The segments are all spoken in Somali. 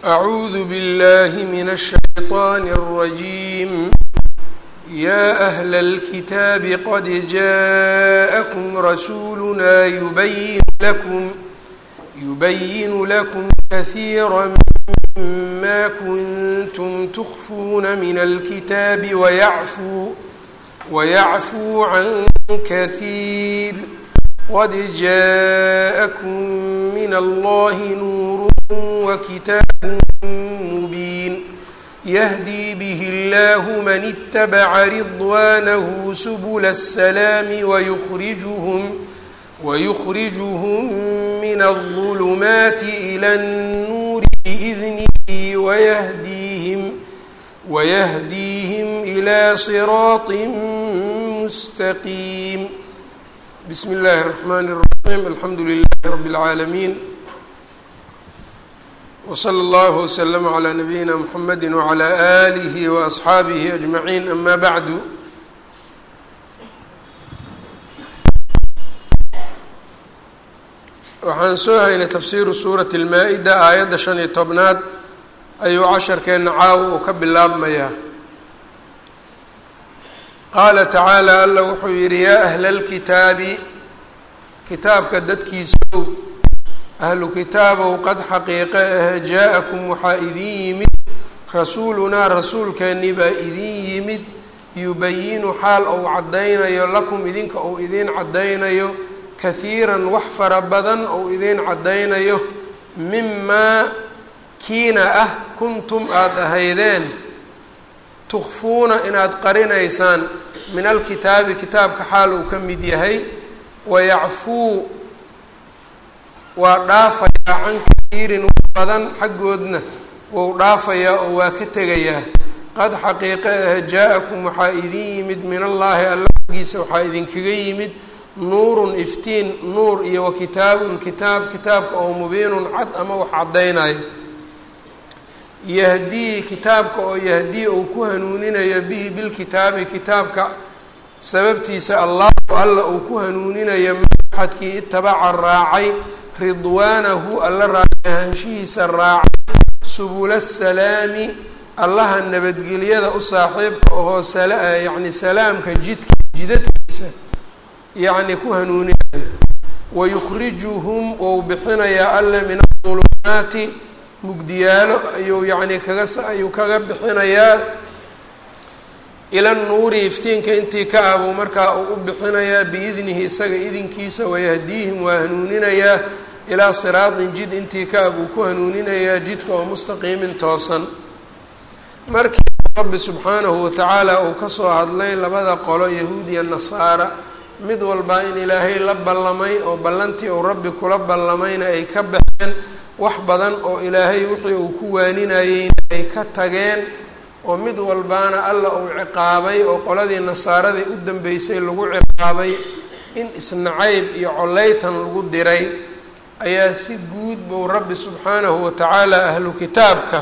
أعوذ بالله من الشيطان الرجيم. يا أهل الكتاب قد جاءكم رسولنا يبين لكم كثيرا مما كنتم تخفون من الكتاب ويعفو عن كثير. قد جاءكم من الله نور وكتاب مبين يهدي به الله من اتبع رضوانه سبل السلام ويخرجهم من الظلمات إلى النور بإذنه ويهديهم إلى صراط مستقيم. بسم الله الرحمن الرحيم. الحمد لله رب العالمين، وصلى الله وسلم على نبينا محمد وعلى آله وأصحaabihi أجمعين. أما بعد، waxaan soo haynay tafsiiru suurati الmaa-ida aayadda 15 ayuu casharkeena caawa uu ka bilaabmayaa. qaala tacaalى alla wuxuu yidhi yaa ahla اlkitaabi, kitaabka dadkiisow, ahlu kitaabow, qad xaqiiqe ah jaa-akum waxaa idin yimid rasuulunaa rasuulkeennii baa idin yimid yubayinu xaal ou caddaynayo lakum idinka ou idiin caddaynayo kahiiran wax fara badan ou idiin caddaynayo mimaa kiina ah kuntum aada ahaydeen tukhfuuna inaad qarinaysaan min alkitaabi kitaabka xaal uu ka mid yahay wayacfuu waa dhaafayaa can kaiirin wax badan xaggoodna wou dhaafayaa oo waa ka tegayaa. qad xaqiiqe ah jaa-akum waxaa idin yimid min allaahi alla xaggiisa waxaa idinkaga yimid nuurun iftiin nuur iyo wa kitaabun kitaabka oo mubiinun cad ama wax caddaynayo. yahdii kitaabka oo yahdii uu ku hanuuninayo bihi bilkitaabi kitaabka sababtiisa allahu alla uu ku hanuuninayo maxadkii itabaca raacay ridwaanahu alla raalli ahaanshihiisa raacay subula salaami allaha nabadgelyada u saaxiibka ahoo yacni salaamka jidadkiisa yacni ku hanuuninayo. wayukhrijuhum wou bixinayaa alle min adulumaati mugdiyaalo ayuu kaga bixinayaa ila nuuri iftiinka intii ka abuu markaa uu u bixinayaa biidnihi isaga idinkiisa wayahdiihim waa hanuuninayaa ilaa siraatin jid intii ka abuu ku hanuuninayaa jidka oo mustaqiimin toosan. markii rabbi subxaanahu watacaala uu kasoo hadlay labada qolo yahuudiya nasaara mid walba in ilaahay la ballamay oo ballantii uu rabbi kula ballamayna ay ka baxeen, wax badan oo ilaahay wixii uu ku waaninayeyna ay ka tageen, oo mid walbaana alla uu ciqaabay oo qoladii nasaaradii u dambeysay lagu ciqaabay in isnacayb iyo coleytan lagu diray, ayaa si guud buu rabbi subxaanahu watacaala ahlu kitaabka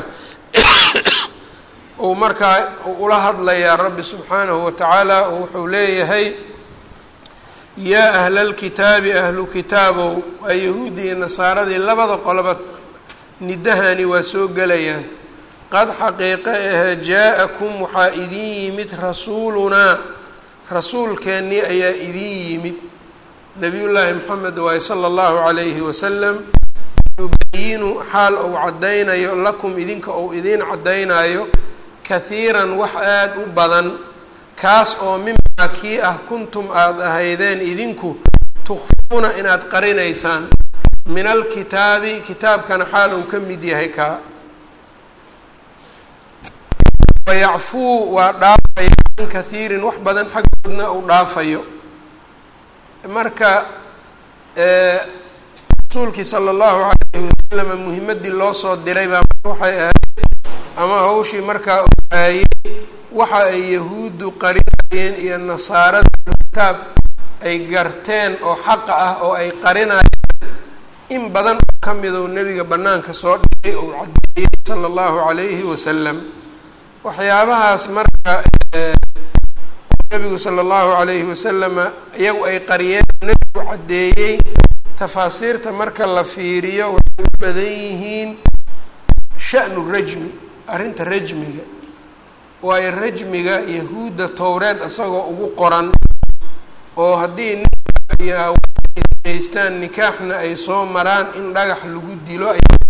uu markaa ula hadlayaa. rabbi subxaanahu watacaala wuxuu leeyahay yaa ahla alkitaabi, ahlu kitaabow, waa yahuudi iyo nasaaradii labada qoloba nidahani waa soo gelayaan. qad xaqiiqe ah jaa-akum waxaa idin yimid rasuulunaa rasuulkeennii ayaa idin yimid nabiyullaahi moxamed waaye sala allahu calayhi wasalam yubayinu xaal ou caddaynayo lakum idinka ou idiin caddaynayo kahiiran wax aada u badan, kaas oo mimaa kii ah kuntum aada ahaydeen idinku tukhfuuna inaad qarinaysaan min alkitaabi kitaabkana xaal uu ka mid yahay kaa. wayacfuu waa dhaafaya can kahiirin wax badan xaggoodna uu dhaafayo. marka rasuulkii sala allahu calayhi wasalam muhimadii loo soo diray baa waxay ahayd ama hawshii markaa uu haayey waxa ay yahuuddu qarinayeen iyo nasaarada kitaab ay garteen oo xaqa ah oo ay qarinayeen in badan oo ka midou nebiga bannaanka soo dhigay ou caddeeyey sala allahu calayhi wasalam. waxyaabahaas marka nebigu sala allahu calayhi wasalama iyagu ay qariyeen nebigu caddeeyey tafaasiirta marka la fiiriyo waxay u badan yihiin sha'nu rajmi arrinta rajmiga waayo rajmiga yahuudda towreed isagoo ugu qoran oo haddii ninka haystaan nikaaxna ay soo maraan in dhagax lagu dilo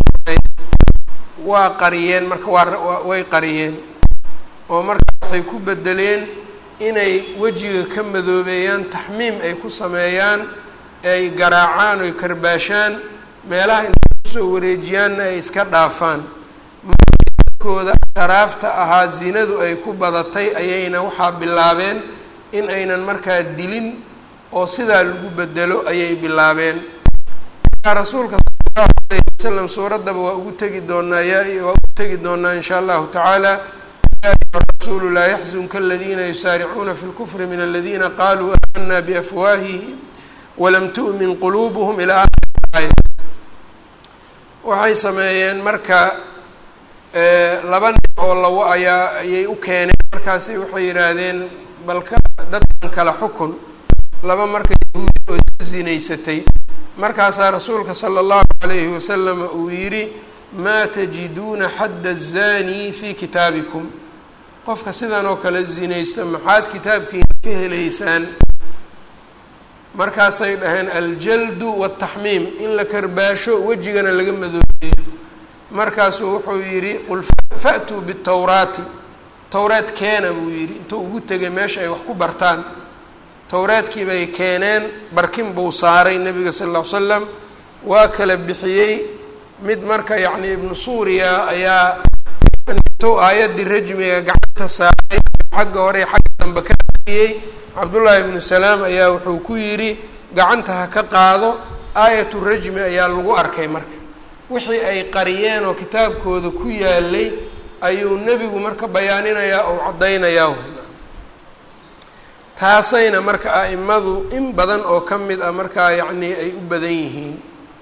waa qariyeen marka way qariyeen oo marka waxay ku bedeleen inay wejiga ka madoobeeyaan taxmiim ay ku sameeyaan ay garaacaan oy karbaashaan meelaha intay kusoo wareejiyaanna ay iska dhaafaan markooda sharaafta ahaa zinadu ay ku badatay ayayna waxaa bilaabeen in aynan markaa dilin oo sidaa lagu bedelo ayay bilaabeen rasuulka sallallahu alayhi wasallam suuraddaba waa ugu tegi doonaa insha allahu tacaala rasuulu laa yaxzunka aladiina yusaaricuuna fi lkufri min aladiina qaluu aamana biafwaahihim walam tu'min quluubuhum ilaa aaya waxay sameeyeen marka laba nin oo ayay u keeneen markaasi waxay yidhaahdeen balka dadkan kala xukun laba marka yahuudi oo iska zinaysatay markaasaa rasuulka sala allahu calayhi wasalam uu yidhi maa tajiduuna xadda azani fii kitaabikum qofka sidan oo kale zinaysto maxaad kitaabkiina ka helaysaan markaasay dhaheen aljaldu waataxmiim in la karbaasho wejigana laga madoobeeyo markaasuu wuxuu yidhi qul fa'tuu bitawraati towreed keena buu yidhi intuu ugu tegay meesha ay wax ku bartaan towreedkii bay keeneen barkin buu saaray nebiga sal ll ly slam waa kala bixiyey mid marka yacni ibnu suuriya ayaa intuu aayaddii rajmiga gacanta saaray xagga hore xagga dambe ka bixiyey cabdullaahi ibnu salaam ayaa wuxuu ku yidhi gacanta ha ka qaado aayatu rajmi ayaa lagu arkay marka wixii ay qariyeen oo kitaabkooda ku yaalay ayuu nebigu marka bayaaninayaa oo caddaynayaa taasayna marka a'imadu in badan oo ka mid ah markaa yacnii ay u badan yihiin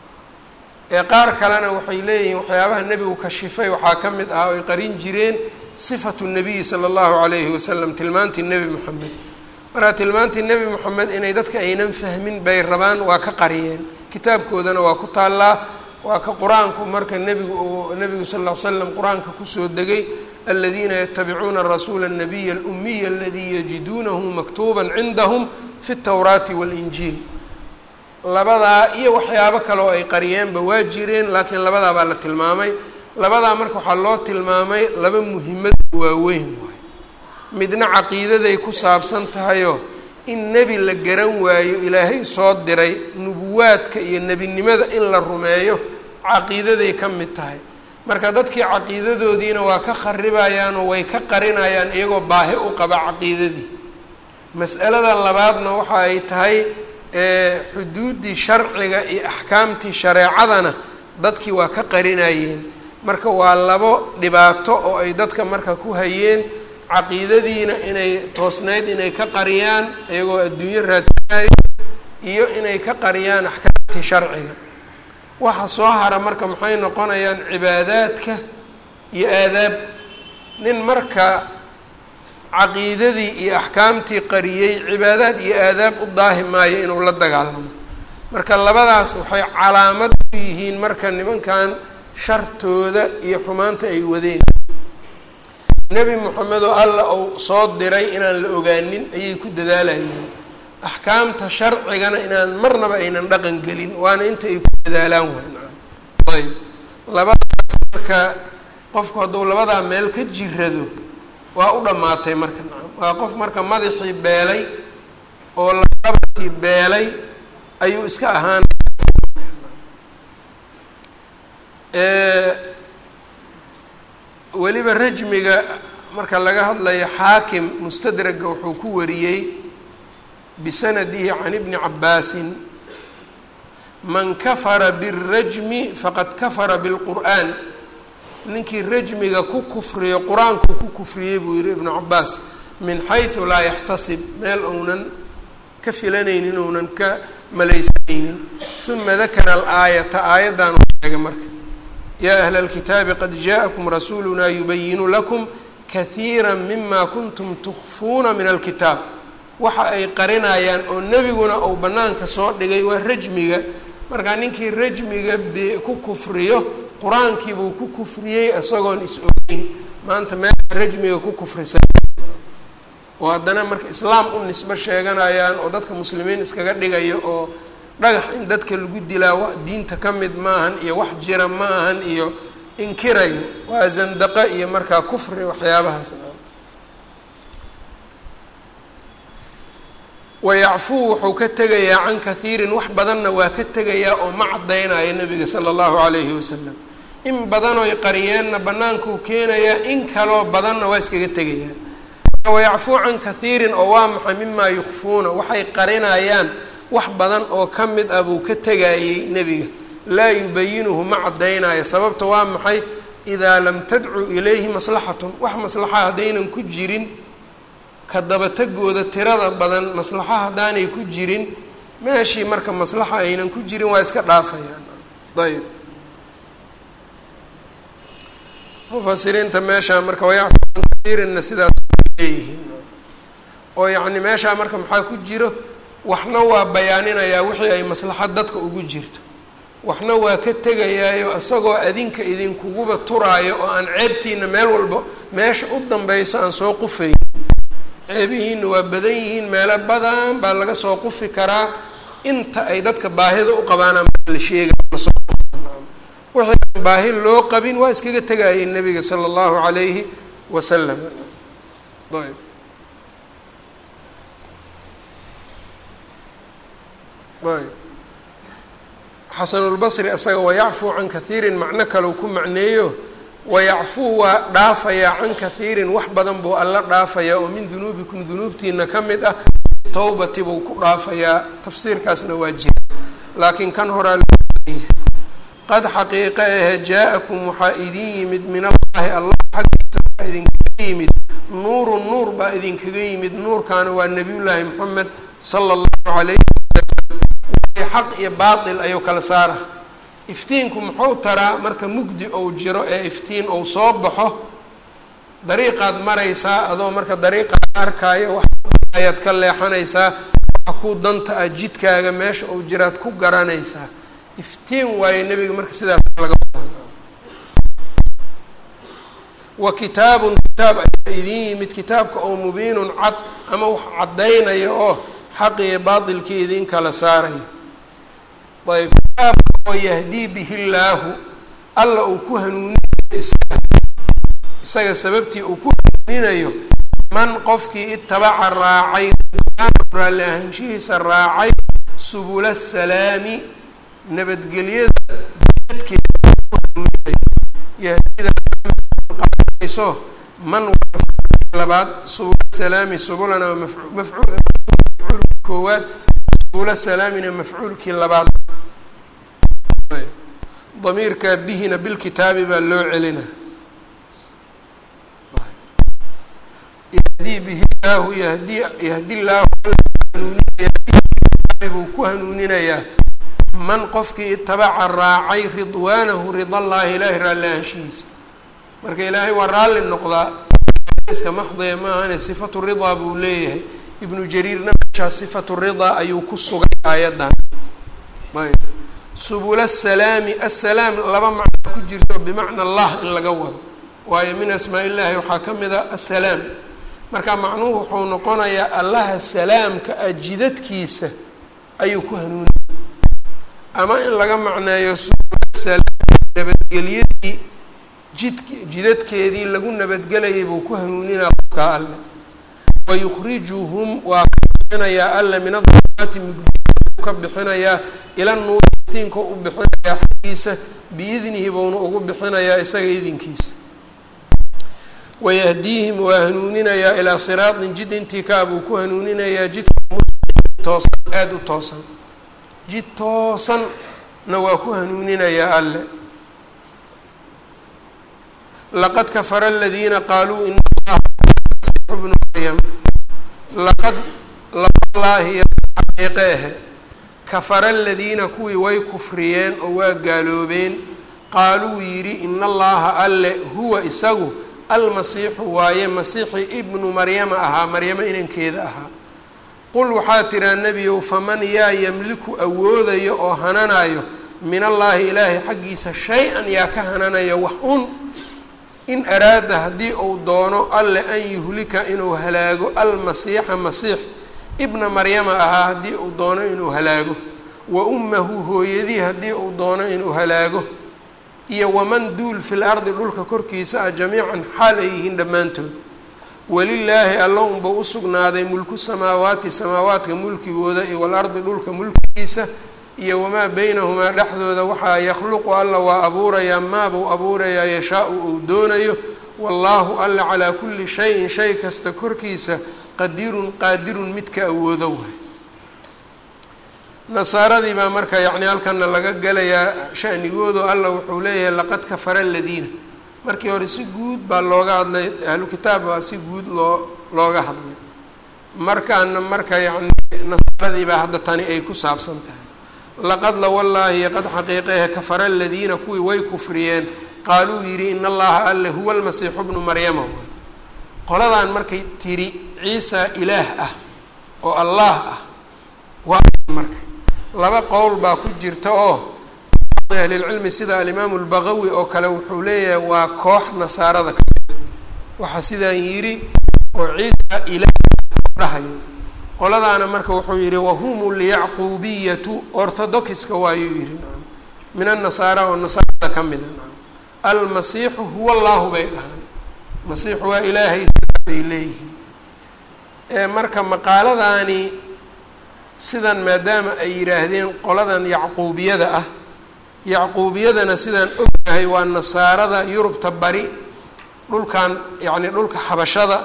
qaar kalena waxay leeyihiin waxyaabaha nebigu kashifay waxaa ka mid ah oo ay qarin jireen sifatu nabiyi sala allahu calayhi wasalam tilmaantii nebi moxamed markaa tilmaantii nebi moxamed inay dadka aynan fahmin bay rabaan waa ka qariyeen kitaabkoodana waa ku taallaa waa ka qur-aanku marka nebigu sal ll ly slam qur-aanka kusoo degay aladiina yatabicuuna rasuula الnabiya اlumiya aladii yajiduunahu maktuuba cindahum fi اtawraati waاlinjiil labadaa iyo waxyaabo kale oo ay qariyeenba waa jireen laakiin labadaa baa la tilmaamay labadaa marka waxaa loo tilmaamay laba muhimad waaweyn waay midna caqiidaday ku saabsan tahayoo in nebi la garan waayo ilaahay soo diray nubuwaadka iyo nebinimada in la rumeeyo caqiidaday ka mid tahay marka dadkii caqiidadoodiina waa ka kharibayaanoo way ka qarinayaan iyagoo baahi u qaba caqiidadii mas'alada labaadna waxa ay tahay xuduuddii sharciga iyo axkaamtii shareecadana dadkii waa ka qarinayeen marka waa labo dhibaato oo ay dadka marka ku hayeen caqiidadiina inay toosnayd inay ka qariyaan iyagoo adduunyo raadinayo iyo inay ka qariyaan axkaamtii sharciga waxa soo hara marka maxay noqonayaan cibaadaadka iyo aadaab nin marka caqiidadii iyo axkaamtii qariyey cibaadaad iyo aadaab u daahi maayo inuu la dagaalamo marka labadaas waxay calaamad u yihiin marka nimankan shartooda iyo xumaanta ay wadeen nebi moxamed oo alla uu soo diray inaan la ogaanin ayay ku dadaalayeen axkaamta sharcigana inaan marnaba aynan dhaqan gelin waana inta ay ku dadaalaan waay nacam ayb labadaas marka qofku hadduu labadaa meel ka jirado waa u dhammaatay marka nacam waa qof marka madaxii beelay oo labatii beelay ayuu iska ahaanay weliba rajmiga marka laga hadlayo xaakim mustadraga wuxuu ku wariyey bisanadihi can ibni cabaasin man kafara biاrajmi faqad kafara biاlqur'an ninkii rajmiga ku kufriyo qur-aanku ku kufriyey buu yihi ibnu cabaas min xayثu laa yaxtasib meel ounan ka filanaynin ounan ka malaysanaynin uma dakara alaayata aayaddan u sheegay marka yaa ahla اlkitaabi qad jaaءakum rasuuluna yubayinu lakum kahiira mima kuntum tukfuuna min alkitaab waxa ay qarinayaan oo nebiguna uu bannaanka soo dhigay waa rajmiga markaa ninkii rajmiga ku kufriyo qur-aankii buu ku kufriyey isagoon is-ogeyn maanta meesha rajmiga ku kufrisan oo haddana marka islaam u nisbo sheeganayaan oo dadka muslimiin iskaga dhigayo oo dhagax in dadka lagu dilaa wax diinta ka mid maahan iyo wax jira ma ahan iyo inkirayo waa zandaqa iyo markaa kufri waxyaabahaas wayacfuu wuxuu ka tegayaa can kahiirin wax badanna waa ka tegayaa oo ma caddaynaya nabiga sala allahu calayhi wasalam in badanoy qariyeenna bannaankuu keenayaa in kaloo badanna waa iskaga tegayaa wayacfuu can kahiirin oo waa maxay mimaa yukfuuna waxay qarinayaan wax badan oo ka mid ah buu ka tegayey nebiga laa yubayinuhu ma caddaynayo sababta waa maxay idaa lam tadcu ilayhi maslaxatun wax maslaxa haddaynan ku jirin ka dabatagooda tirada badan maslaxa haddaanay ku jirin meeshii marka maslaxa aynan ku jirin waa iska dhaafayaan ayb mufasiriinta meeshaa marka wayacfu can kaiirinna sidaas leeyihiin oo yacni meeshaa marka maxaa ku jiro waxna waa bayaaninayaa wixii ay maslaxad dadka ugu jirto waxna waa ka tegayaayo isagoo adinka idinkuguba turaayo oo aan ceebtiina meel walba meesha u danbeyso aan soo qufayn ceebihiina waa badan yihiin meelo badan baa laga soo qufi karaa inta ay dadka baahida u qabaana la sheega lasoo wixii aan baahi loo qabin waa iskaga tegayay nabiga sala allahu calayhi wasalam ayb ayb xasanulbasri isaga wayacfuu can kahiirin macno kalau ku macneeyo wayacfuu waa dhaafayaa can kahiirin wax badan buu alla dhaafayaa oo min dunuubikum dunuubtiina ka mid ah tawbati buu ku dhaafayaa tafsiirkaasna waa jira laakiin kan horaa looyahay qad xaqiiqa ahe jaa-akum waxaa idin yimid min allaahi allah xaggiisa waxaa idinkaga yimid nuurun nuur baa idinkaga yimid nuurkaana waa nebiyullaahi moxamed sala allahu calayhi xaq iyo baatil ayuu kala saara iftiinku muxuu taraa marka mugdi ou jiro ee iftiin ou soo baxo dariiqaad maraysaa adoo marka dariiqaad arkaayo wax ayaad ka leexanaysaa waxa kuu danta ah jidkaaga meesha ou jiraad ku garanaysaa iftiin waayo nebiga marka sidaas laga wa kitaabun kitaab ayaa idin yimid kitaabka oo mubiinun cad ama wax caddaynaya oo xaq iyo baatilkii idin kala saaraya ayb kitaab oo yahdii bihi llaahu alla uu ku hanuuninayo isaga sababtii uu ku hanuuninayo man qofkii itabaca raacay raalli ahaanshihiisa raacay subula salaami nabadgelyada dadkeeda ku hanuuninayo yahdidaaso man labaad subula salaami subulana mafcuul koowaad subula salaamina mafcuulkii labaad damiirka bihina bilkitaabi baa loo celina yahdii bihi llaahu yahdi llaahu buu ku hanuuninayaa man qofkii itabaca raacay ridwaanahu ridallaahi ilaahi raalli ahaanshihiisa marka ilaahay waa raalli noqdaa iska maxdaya maahane sifatu ridaa buu leeyahay ibnu jariirna meeshaa sifatu ridaa ayuu ku sugay aayaddan ayb subula asalaami assalaam laba macno ku jirto bimacna allah in laga wado waayo min asmaa illaahi waxaa ka mid a assalaam marka macnuhu wuxuu noqonayaa allaha salaamka ah jidadkiisa ayuu ku hanuunaya ama in laga macneeyo subula salaam nabadgelyadii jidadkeedii lagu nabadgelayay buu ku hanuuninaa qofkaa alle wayukhrijuhum waa ka bixinayaa alle min adulumaati mugdiga ka bixinayaa ila nuur iftiinka u bixinayaa xaggiisa biidnihi buuna ugu bixinayaa isaga idinkiisa wayahdiihim waa hanuuninayaa ilaa siraatin jid intikaa buu ku hanuuninayaa jidka toosan aada u toosan jid toosanna waa ku hanuuninayaa alle laqad kafara aladiina qaaluu ina allaha masiixu bnu maryam laqad lallaahi xaqiiqe ahe kafara aladiina kuwii way kufriyeen oo waa gaaloobeen qaaluu yidhi ina allaha alle huwa isagu almasiixu waaye masiixi ibnu maryama ahaa maryamo inankeeda ahaa qul waxaa tiraa nebiyow faman yaa yamliku awoodayo oo hananayo min allaahi ilaahay xaggiisa shay-an yaa ka hananaya wax in araada haddii uu doono alle an yuhlika inuu halaago almasiixa masiix ibna maryama ahaa haddii uu doono inuu halaago wa ummahu hooyadii haddii uu doono inuu halaago iyo waman duul fil ardi dhulka korkiisa ah jamiican xaal ay yihiin dhammaantood walilaahi alla unba u sugnaaday mulku samaawaati samaawaadka mulkigooda iyo walardi dhulka mulkigiisa iyo wamaa baynahumaa dhexdooda waxaa yakhluqu alla waa abuurayaa maabuu abuurayaa yashaa-u uu doonayo wallaahu alla calaa kulli shayin shay kasta korkiisa qaadirun midka awoodo waay. nasaaradii baa marka yacni halkana laga gelayaa shanigoodu alla wuxuu leeyahay laqad kafara aladiina markii hore si guud baa looga hadlay ahlu kitaab baa si guud looga hadlay markaana marka yacni nasaaradii baa hadda tani ay ku saabsan tahay laqad la wallaahi qad xaqiiqehe kafara aladiina kuwii way kufriyeen qaaluu yidhi in allaha alle huwa almasiixu bnu maryama qoladaan markay tiri ciisa ilaah ah oo allah ah waa marka laba qowl baa ku jirta oo ahlilcilmi sida alimaamu albagawi oo kale wuxuu leeyahay waa koox nasaarada ka mid waxaa sidaan yidhi oo ciisa ilaah dhahayo qoladaana marka wuxuu yidhi wahum lyacquubiyatu orthodoxiska waayuu yihi min annasaara oo nasaarada ka mida almasiixu huwa allahu bay dhahaan masiixu waa ilaahay bay leeyihiin marka maqaaladaani sidan maadaama ay yidhaahdeen qoladan yacquubiyada ah yacquubiyadana sidaan ognahay waa nasaarada yurubta bari dhulkan yacni dhulka xabashada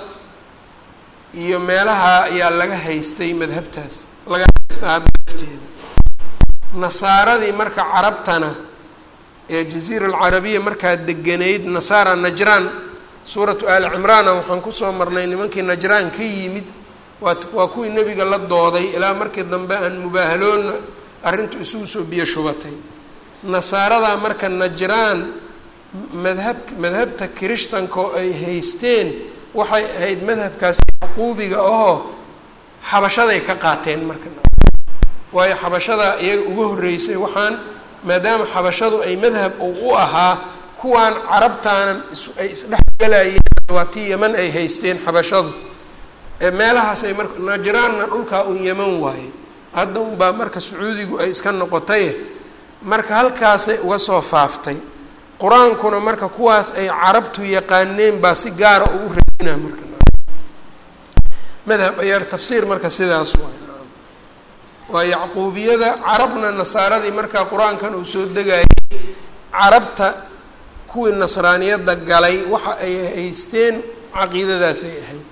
iyo meelaha ayaa laga haystay madhabtaas laga haystaa hadda lafteeda nasaaradii marka carabtana ee jaziira alcarabiya markaa deganayd nasaara najraan suuratu aali cimraana waxaan kusoo marnay nimankii najraan ka yimid waa kuwii nebiga la dooday ilaa markii dambe aan mubaahaloonna arrintu isugu soo biyo shubatay nasaarada marka najraan madhabta kirishtanka oo ay haysteen waxay ahayd madhabkaas yacquubiga ahoo xabashaday ka qaateen marka waayo xabashada iyaga uga horreysay waxaan maadaama xabashadu ay madhab u ahaa kuwaan carabtaana ay isdhexgalayeen waa tii yeman ay haysteen xabashadu meelahaas ay marka najraanna dhulkaa un yeman waaye hadda unbaa marka sacuudigu ay iska noqotay marka halkaasay uga soo faaftay qur-aankuna marka kuwaas ay carabtu yaqaaneen baa si gaara u raadinaa marka madhab ayaar tafsiir marka sidaas waay waa yacquubiyada carabna nasaaradii markaa qur-aankan uu soo degayay carabta kuwii nasraaniyadda galay waxa ay haysteen caqiidadaasay ahayd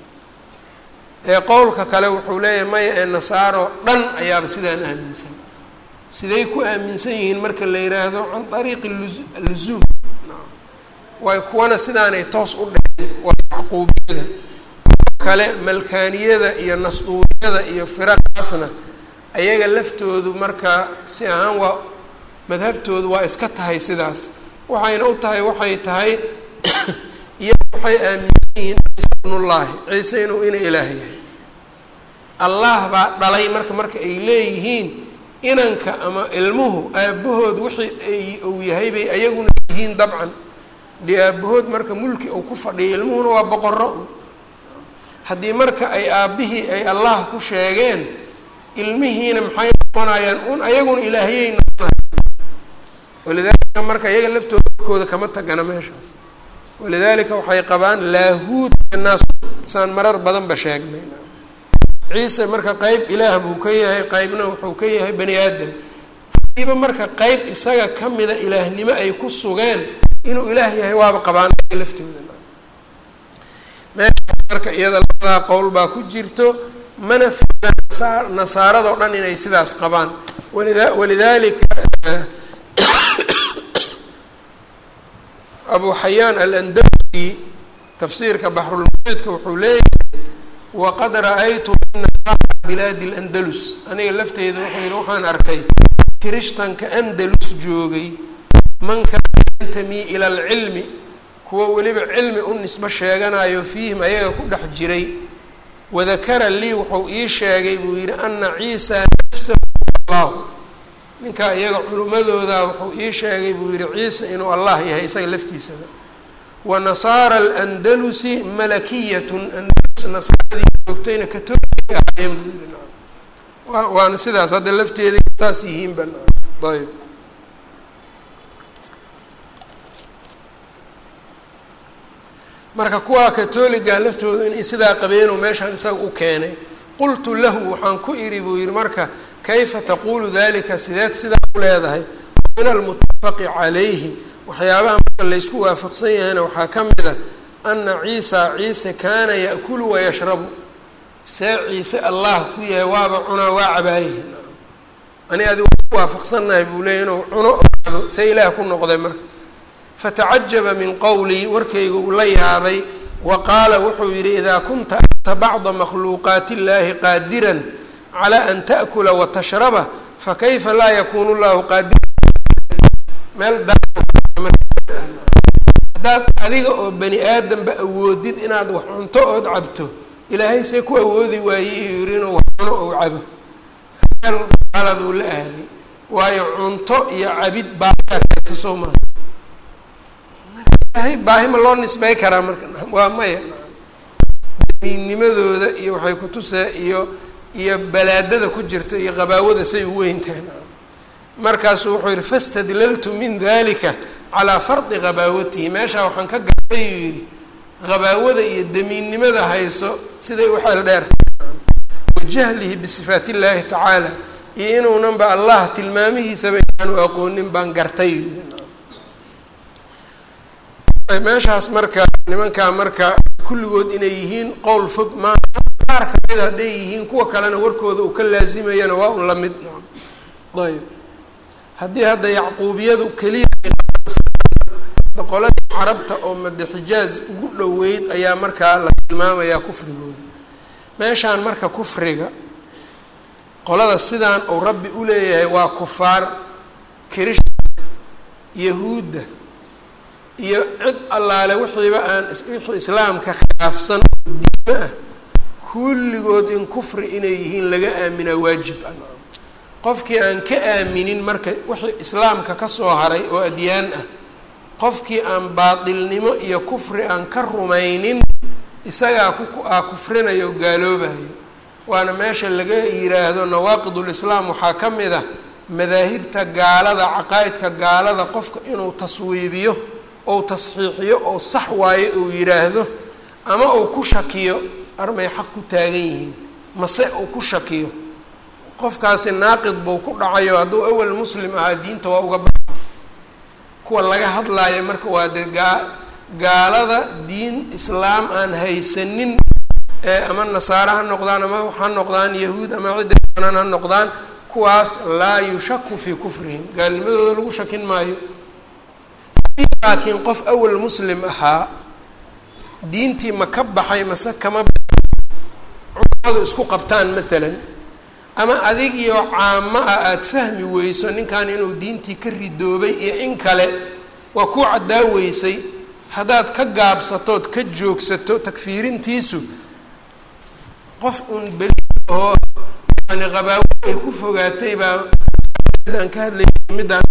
qowlka kale wuxuu leeyahay maya ee nasaaro dhan ayaaba sidaan aaminsan siday ku aaminsan yihiin marka la yidhaahdo can ariiqi luzuum waayo kuwana sidaanay toos u dheheen waa yacquubiyada kale malkaaniyada iyo nasduuriyada iyo firaqaasna ayaga laftoodu marka si ahaan waa madhabtoodu waa iska tahay sidaas waxayna u tahay waxay tahay iyaga waxay aaminsan yihiin ciisa ibnullaahi ciise inuu ina ilaah yahay allah baa dhalay marka ay leeyihiin inanka ama ilmuhu aabahood wixii uu yahay bay ayaguna yihiin dabcan dee aabahood marka mulki uu ku fadhiyo ilmuhuna waa boqorro haddii marka ay aabbihii ay allah ku sheegeen ilmihiina maxay noqonayaan ayaguna ilaahiyay noqonayaan walidaalika marka iyaga laftoodkooda kama tagana meeshaas walidaalika waxay qabaan laahuud naas saan marar badanba sheegnay ciise marka qeyb ilaah buu ka yahay qeybna wuxuu ka yahay bani aadam hadiiba marka qeyb isaga ka mida ilaahnimo ay ku sugeen inuu ilaah yahay waaba qabaan laftooda meeshaas marka iyada labadaa qowl baa ku jirto mana fogaan nasaaradoo dhan inay sidaas qabaan walidaalika abu xayaan alandalusi tafsiirka baxrulmuxiidka wuxuu leeyahay waqad ra-aytu min nasaara bilaadi اlandalus aniga lafteyda wuxuu yihi waxaan arkay kirishtanka andalus joogay man kaana yantami ila alcilmi kuwa weliba cilmi u nisbo sheeganayo fiihim ayaga ku dhex jiray wadakara lii wuxuu ii sheegay buu yihi ana ciisa nafsahu allah ninkaa iyaga culimmadooda wuxuu ii sheegay buu yihi ciise inuu allah yahay isaga laftiisaba wa nasaara alandalusi malakiyatun andalus nasaaradii joogtayna katoliga ahaayeen buu yihi waana sidaas hadda lafteeda taas yihiin ban ayb marka kuwaa katoliga laftooda in sidaa qabeenoo meeshaan isaga u keenay qultu lahu waxaan ku idhi buu yihi marka kayfa taqulu dalika sideed sidaa u leedahay min almutafaqi calayhi waxyaabaha marka laysku waafaqsan yahayna waxaa ka mid a ana ciise kaana ya'kulu wayashrabu see ciise allah ku yahay waaba cunaa waa cabaayihi ani adi ku waafaqsannahay buu leeyay inuu cuno oo cabo see ilaah ku noqday marka fatacajaba min qowlii warkayga uu la yaabay wa qaala wuxuu yidhi idaa kunta anta bacda makhluuqaati illaahi qaadiran calaa an ta'kula wa tashraba fakayfa laa yakunu llahu qaadiran meel haddaad adiga oo bani aadamba awoodid inaad wax cunto ood cabto ilaahay see ku awoodi waayey iyuu yihi inuu wax cuno ou cabo meel qaladuu la aaday waayo cunto iyo cabid baato soo maha ilaahay baahi ma loo nisbay karaa marka waa maya nimadooda iyo waxay ku tusee iyo balaadada ku jirta iyo qabaawada say u weyntahay markaasuu wuxuu yihi fastadlaltu min dalika calaa fardi qabaawatihi meeshaa waxaan ka gartay uu yidhi qabaawada iyo damiinnimada hayso siday u xeel dheertay wa jahlihi bisifaat illaahi tacaala iyo inuunanba allah tilmaamihiisaba inaanu aqoonin baan gartay uu yidhi meeshaas marka nimankaa marka kulligood inay yihiin qowl fog maa qaar kamid hadday yihiin kuwa kalena warkooda uu ka laazimayana waa un la mid ayb haddii hadda yacquubiyadu keliya boqoladii carabta oo mada xijaaz ugu dhoweyd ayaa markaa la tilmaamayaa kufrigooda meeshaan marka kufriga qolada sidaan uu rabbi u leeyahay waa kufaar kirishta yahuudda iyo cid allaale wixiiba aan wixii islaamka khilaafsan oo diimo ah kulligood in kufri inay yihiin laga aaminaa waajib ah qofkii aan ka aaminin marka wixii islaamka ka soo haray oo adyaan ah qofkii aan baatilnimo iyo kufri aan ka rumaynin isagaa kufrinayo o gaaloobayo waana meesha laga yiraahdo nawaaqidulislaam waxaa ka mid ah madaahibta gaalada caqaa'idka gaalada qofka inuu taswiibiyo ou tasxiixiyo oo sax waayo uu yidhaahdo ama uu ku shakiyo armay xaq ku taagan yihiin mase uu ku shakiyo qofkaasi naaqid buu ku dhacayo hadduu awal muslim ahaa diinta waa uga baxa kuwa laga hadlaayo marka waa dee gaalada diin islaam aan haysanin ama nasaare ha noqdaan ama ha noqdaan yahuud ama cidda banan ha noqdaan kuwaas laa yushaku fii kufrihim gaalnimadooda lagu shakin maayo laakiin qof awal muslim ahaa diintii ma ka baxay mase kama culimadu isku qabtaan maalan ama adig iyo caamo ah aada fahmi weyso ninkan inuu diintii ka ridoobay iyo in kale waa ku caddaa weysay haddaad ka gaabsatood ka joogsato takfiirintiisu qof uun beli oo yani qabaawo ay ku fogaatay baa aan ka hadlay middaan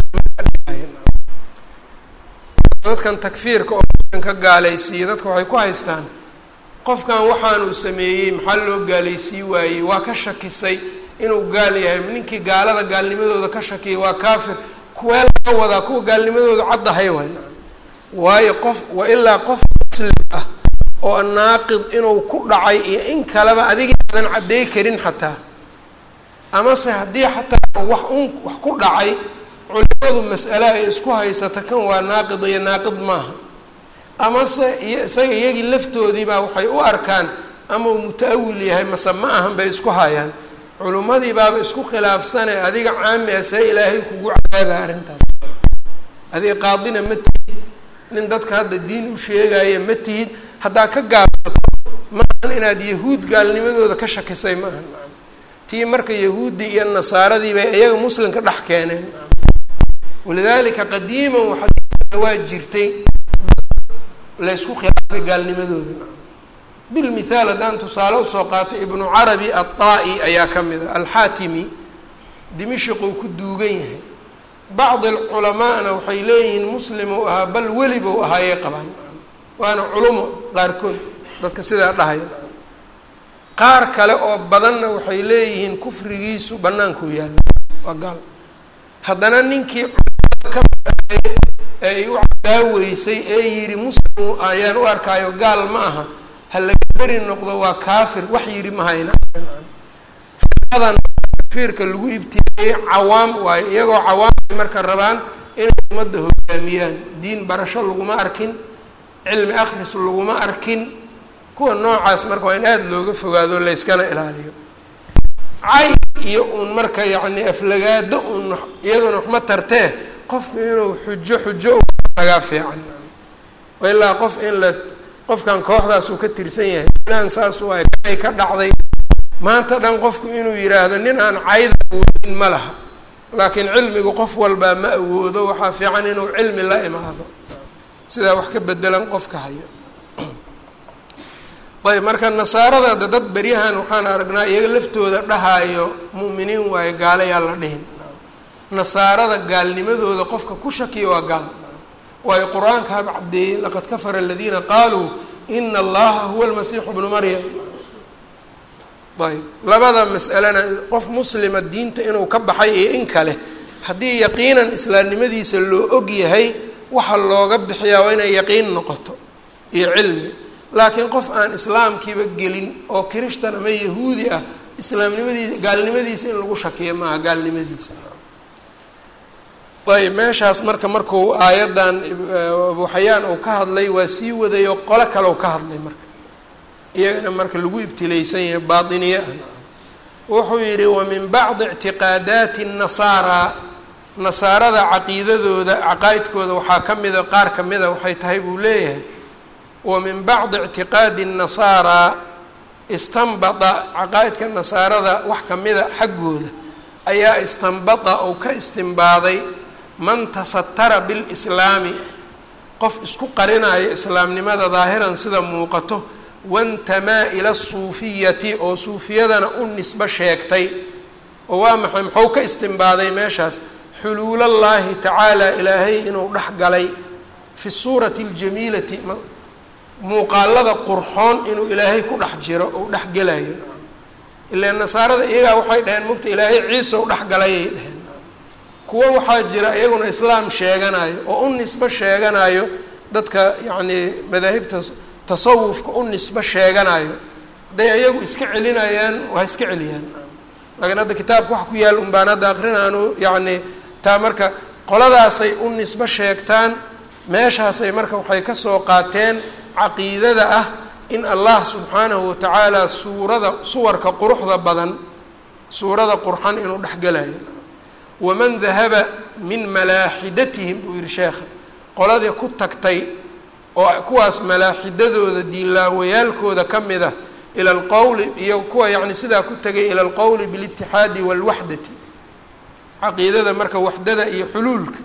dadkan takfiirka oo ka gaalaysiiyo dadka waxay ku haystaan qofkan waxaanuu sameeyey maxaa loo gaalaysiin waayey waa ka shakisay inuu gaal yahay ninkii gaalada gaalnimadooda ka shakiyay waa kaafir kuwee laga wadaa kuwa gaalnimadooda caddahay waay waayo qof wa ilaa qof muslim ah oo naaqid inuu ku dhacay iyo in kaleba adiga aadan cadday karin xataa amase haddii xataa wax ku dhacay culimadu mas'ale ay isku haysata kan waa naaqid iyo naaqid maaha amase isaga iyagii laftoodiibaa waxay u arkaan ama uu muta-awil yahay mase ma ahan bay isku hayaan culimmadii baaba isku khilaafsane adiga caami ah see ilaahay kugu cadaaba arrintaas adiga qaadina ma tihid nin dadka hadda diin u sheegaya ma tihid haddaa ka gaabsato maahan inaad yahuud gaalnimadooda ka shakisay ma ahan tii marka yahuuddii iyo nasaaradii bay iyaga muslimka dhex keeneen walidaalika qadiiman waa jirtay la ysku khilaafay gaalnimadooda bilmithaal haddaan tusaale usoo qaato ibnu carabi aلطaa'i ayaa ka mid a alxaatimi dimishiquu ku duugan yahay bacd alculamaana waxay leeyihiin muslim uu ahaa bal weli buu ahaayey qabaan waana culumo qaarkood dadka sidaa dhahaya qaar kale oo badanna waxay leeyihiin kufrigiisu bannaankuu yaalla waa gaal haddana ninkii ka ay u cadaaweysay ee yidhi muslim ayaan u arkaayo gaal ma aha ha laga beri noqdo waa kaafir wax yidhi ma hayna fiirka lagu ibtiyeeyey cawaam waayo iyagoo cawaam marka rabaan inay ummadda hogaamiyaan diin barasho laguma arkin cilmi akhris laguma arkin kuwa noocaas marka waa in aada looga fogaado layskana ilaaliyo cay iyo uun marka yacni aflagaado uun iyaduna waxma tartee qofku inuu xujo tagaa fiican ilaa qof in la qofkan kooxdaas uu ka tirsan yahay filaan saas waa ay ka dhacday maanta dhan qofku inuu yidhaahdo nin aan cayda awoodin ma laha laakiin cilmigu qof walbaa ma awoodo waxaa fiican inuu cilmi la imaado sidaa wax ka bedelan qofka hayo ayb marka nasaarada dad beryahan waxaan aragnaa iyaga laftooda dhahaayo mu'miniin waayo gaalayaa la dhihin nasaarada gaalnimadooda qofka ku shakiya waa gaal waayo qur-aanka haba caddeeyey laqad kafara aladiina qaaluu ina allaha huwa almasiixu bnu maryam ayb labada mas'alena qof muslima diinta inuu ka baxay iyo in kale haddii yaqiinan islaamnimadiisa loo og yahay waxa looga bixiyaa waa inay yaqiin noqoto iyo cilmi laakiin qof aan islaamkiiba gelin oo kirishtan ama yahuudi ah islaamnimadiisa gaalnimadiisa in lagu shakiyo maaha gaalnimadiisa ayb meeshaas markuu aayaddan abu xayaan uu ka hadlay waa sii wadayo qolo kale ka hadlay marka iyagana marka lagu ibtilaysan yahay baatiniye ah wuxuu yidhi wa min bacdi ictiqaadaati nasaara nasaarada caqiidadooda caqaa'idkooda waxaa ka mida qaar ka mida waxay tahay buu leeyahay wa min bacdi ictiqaadi nasaara istanbada caqaa'idka nasaarada wax ka mida xaggooda ayaa istanbada oo ka istimbaaday man tasatara bilislaami qof isku qarinayo islaamnimada daahiran sida muuqato wantamaa ila suufiyati oo suufiyadana u nisbo sheegtay oo waa maxay muxuu ka istimbaaday meeshaas xuluulallaahi tacaala ilaahay inuu dhex galay fi suurati aljamiilati muuqaalada qurxoon inuu ilaahay ku dhex jiro ou dhex gelayo ilaa nasaarada iyagaa waxay dhaheen mugta ilaahay ciise u dhex galayay dhaheen kuwo waxaa jira iyaguna islaam sheeganayo oo u nisbo sheeganayo dadka yacnii madaahibta tasawufka u nisbo sheeganayo hadday ayagu iska celinayaan waa iska celiyaan laakiin hadda kitaabka wax ku yaal un baan hadda akrinaanu yacni taa marka qoladaasay u nisbo sheegtaan meeshaasay marka waxay ka soo qaateen caqiidada ah in allah subxaanahu watacaala suwarka quruxda badan suurada qurxan inuu dhex gelayo waman dahaba min malaaxidatihim buu yihi sheekha qoladii ku tagtay oo kuwaas malaaxidadooda diinlaawayaalkooda ka mid ah ila alqowli iyo kuwa yacni sidaa ku tegay ila alqowli bilitixaadi walwaxdati caqiidada marka waxdada iyo xuluulka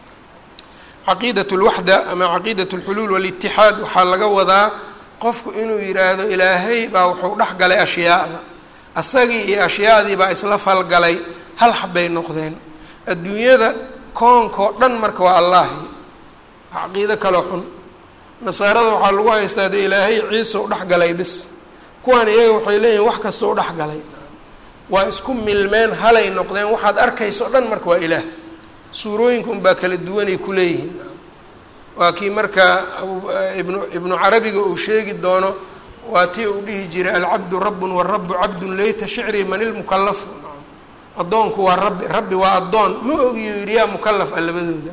caqiidat lwaxda ama caqiidat alxuluul walitixaad waxaa laga wadaa qofku inuu yidhaahdo ilaahay baa wuxuu dhex galay ashyaada asagii iyo ashyaadii baa isla falgalay hal xabbay noqdeen adduunyada koonkao dhan marka waa allaahi caqiido kaloo xun nasaarada waxaa lagu haystaa dee ilaahay ciise u dhex galay bis kuwaan iyaga waxay leeyihin wax kasta u dhex galay waa isku milmeen halay noqdeen waxaad arkayso dhan marka waa ilaah suurooyinka unbaa kala duwanay ku leeyihiin waa kii marka ibnu carabiga uu sheegi doono waa tii uu dhihi jiray alcabdu rabbun warabu cabdun layta shicrii man ilmukallafu addoonku waa rabbi waa addoon ma ogiyo yidhi yaa mukallaf a labadooda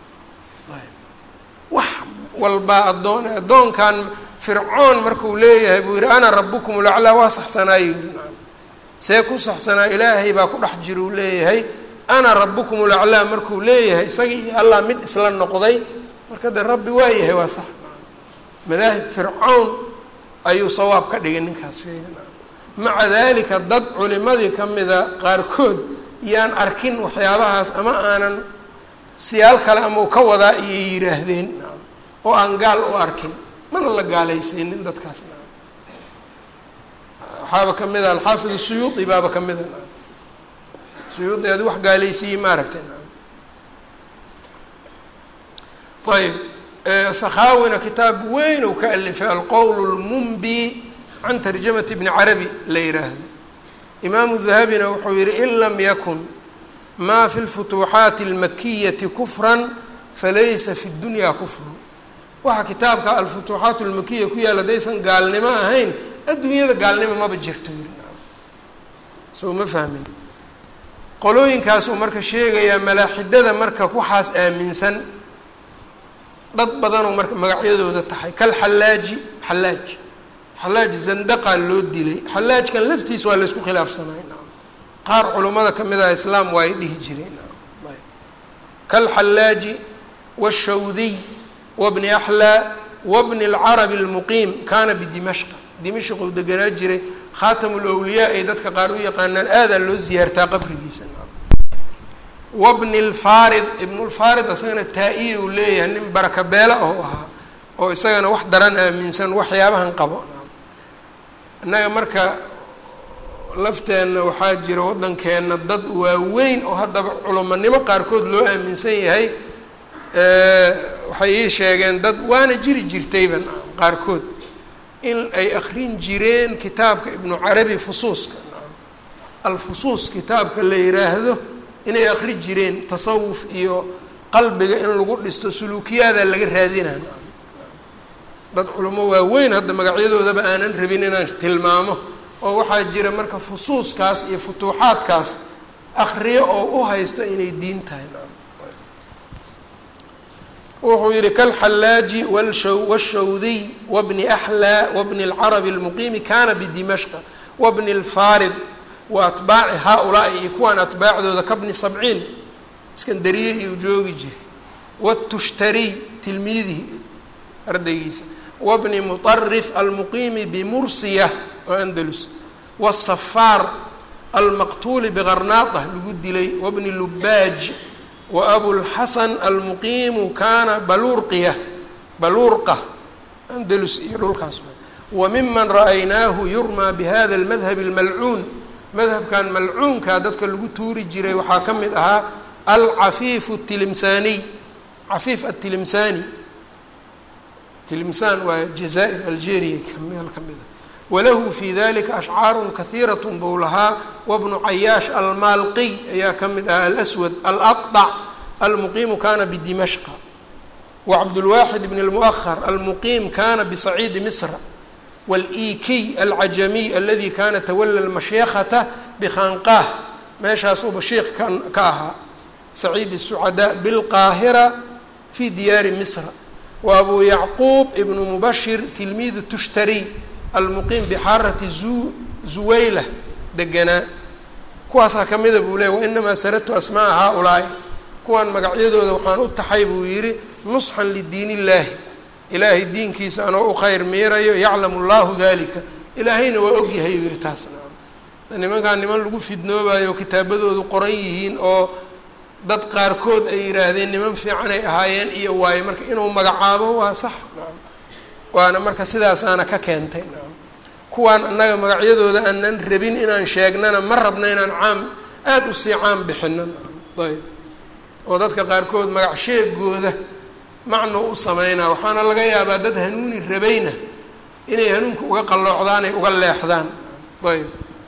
wax walbaa addoonkan fircoon markuu leeyahay buu yidhi ana rabukum ulaclaa waa saxsanaayo yidhi see ku saxsanaa ilaahay baa ku dhex jira uu leeyahay ana rabukum ulaclaa markuu leeyahay isagii iyo allah mid isla noqday marka de rabbi waa yahay waa sax madaahib fircoon ayuu sawaab ka dhigay ninkaas fiirin maca dalika dad culimadii ka mida qaarkood yaan arkin waxyaabahaas ama aanan siyaal kale ama ka wadaa iyay yidhaahdeen oo aan gaal u arkin mana la gaalaysiinin dadkaas waxaaba ka mid a alxaafid suyuudi baaba ka mida suyuudi adi wax gaalaysiiyey ma aragtay ayb sakhaawina kitaab weyn ou ka alifay alqowl lmumbi can tarjamati bni carabi la yiraahdo. imaamu dahabina wuxuu yihi in lam yakun ma fi lfutuuxaati almakiyati kufran falaysa fi dunya kufrun. waxa kitaabka alfutuuxaat almakiya ku yaal haddaysan gaalnimo ahayn adduunyada gaalnimo maba jirto yiri. soo ma fahmin. qolooyinkaasuu marka sheegayaa malaaxidada marka waxaas aaminsan dad badanoo marka magacyadooda tahay kal xalaaj zandaqaa loo dilay. xalaajkan laftiisa waa laysku khilaafsanay qaar culummada ka mid ah islaam waa ay dhihi jireen kal xallaaji washawdiy wabni axlaa wabni alcarabi almuqiim kaana bidimashqa. dimashq uu deganaa jiray khaatamul awliyaa ay dadka qaar u yaqaanaan aadaa loo ziyaartaa qabrigiisa. wabni lfaarid ibnulfaarid isagana taa-iya uu leeyahay nin baraka beela oo ahaa oo isagana wax daran aaminsan waxyaabahan qabo. innaga marka lafteenna waxaa jira waddankeenna dad waaweyn oo haddaba culumonimo qaarkood loo aaminsan yahay. waxay ii sheegeen dad waana jiri jirtayba qaarkood in ay akrin jireen kitaabka ibnu carabi fusuuska alfusuus kitaabka la yiraahdo inay akri jireen tasawuf iyo qalbiga in lagu dhisto suluukiyaada laga raadinaa. dad culamo waaweyn hadda magacyadoodaba aanan rabin inaan tilmaamo oo waxaa jira marka fusuuskaas iyo futuuxaadkaas akriyo oo u haysto inay diin tahay. wuxuu yihi kalxallaaji washawdiy wabni axlaa wabni alcarabi almuqiimi kana bidimashqa wabni alfaarid wa atbaaci haa-ulaa'i iyo kuwaan atbaacdooda kabni sabciin iskandariye iyuu joogi jiray. watushtarii tilmiidihi ardaygiisa wabni muطarif almuqiimi bimursiya oo andalus wasafaar almaqtuuli biqarnaada lagu dilay wabni lubaaj waabulxasan almuqiimu kaana baluurqa andalus iyo dhulkaas. wa miman ra'aynaahu yurmaa bihada almadhabi almalcuun. madhabkan malcuunkaa dadka lagu tuuri jiray waxaa ka mid ahaa alcafiif tilimsaaniy cafiif atilimsaani. tilimsaan waa jazaair algeria meel ka mid a. walahu fi dalika ashcaaru kahiirat bou lahaa. wabnu cayaash almaalqiy ayaa ka mid ahaa. alaswad alaqطac almuqiimu kana bidimashqa. wacabdulwaaxid bn اlmuahar almuqiim kana bisaciidi misra. wاlikiy alcajamiy aladi kana tawala lmashyakata bikhanqaah meeshaasuu bashiiq ka ahaa. saciid الsucadaa bilqaahira fi diyaari misra. wa abu yacquub ibnu mubashir tilmiid tushtari almuqiim bixaarati zuwayla deganaa. kuwaasaa ka mida buu leeyay wainamaa saradtu asmaaa haa-ulaa'i. kuwaan magacyadooda waxaan u taxay buu yidhi nusxan lidiin illaahi ilaahay diinkiisa anoo u khayr miirayo yaclamu llahu dalika ilaahayna waa ogyahay uu yihi taasna. nimankaan niman lagu fidnoobayo kitaabadoodu qoran yihiin oo dad qaarkood ay yidhaahdeen niman fiican ay ahaayeen iyo waayo marka inuu magacaabo waa sax waana marka sidaasaana ka keentay. kuwaan annaga magacyadooda aanan rabin inaan sheegnana ma rabna inaan caam aada usii caam bixino. ayb oo dadka qaarkood magac sheegooda macno u sameynaa waxaana laga yaabaa dad hanuuni rabayna inay hanuunka uga qalloocdaan ay uga leexdaan. ayb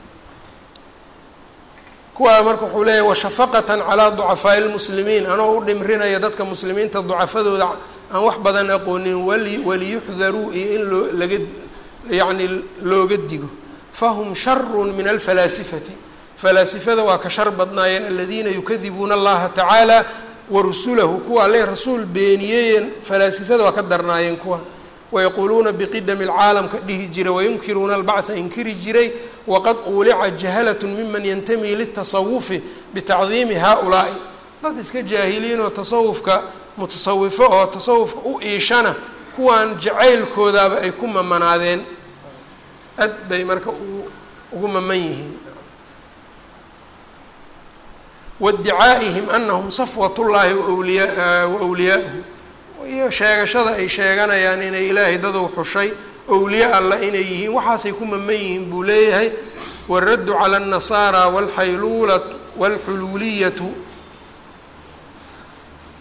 kuwaa marka wuxuu leeyahy washafaqatan calaa ducafaa'i lmuslimiin anoo u dhimrinaya dadka muslimiinta ducafadooda aan wax badan aqoonin waliyuxdaruu iyo in looga digo. fahum sharu min alfalaasifati. falaasifada waa ka shar badnaayeen aladiina yukadibuuna allaha tacaala warusulahu. kuwa alle rasuul beeniyeen falaasifada waa ka darnaayeen kuwa. wayaquuluuna biqidami alcaalamka dhihi jiray wayunkiruuna albactha inkiri jiray. waqad uulica jahalat miman yantamii litasawufi bitacdiimi haa-ulaa'i. dad iska jaahiliin oo tasawufka mutasawifo oo tasawufka u iishana kuwaan jacaylkoodaaba ay ku mamanaadeen. ad bay marka ugu maman yihiin. waiddicaa'ihim anahum safwat llaahi waawliyaa'uhu. iyo sheegashada ay sheeganayaan inay ilaahay dadou xushay awliya alla inay yihiin waxaasay ku maman yihiin buu leeyahay. waraddu cala alnasaara walxuluuliyatu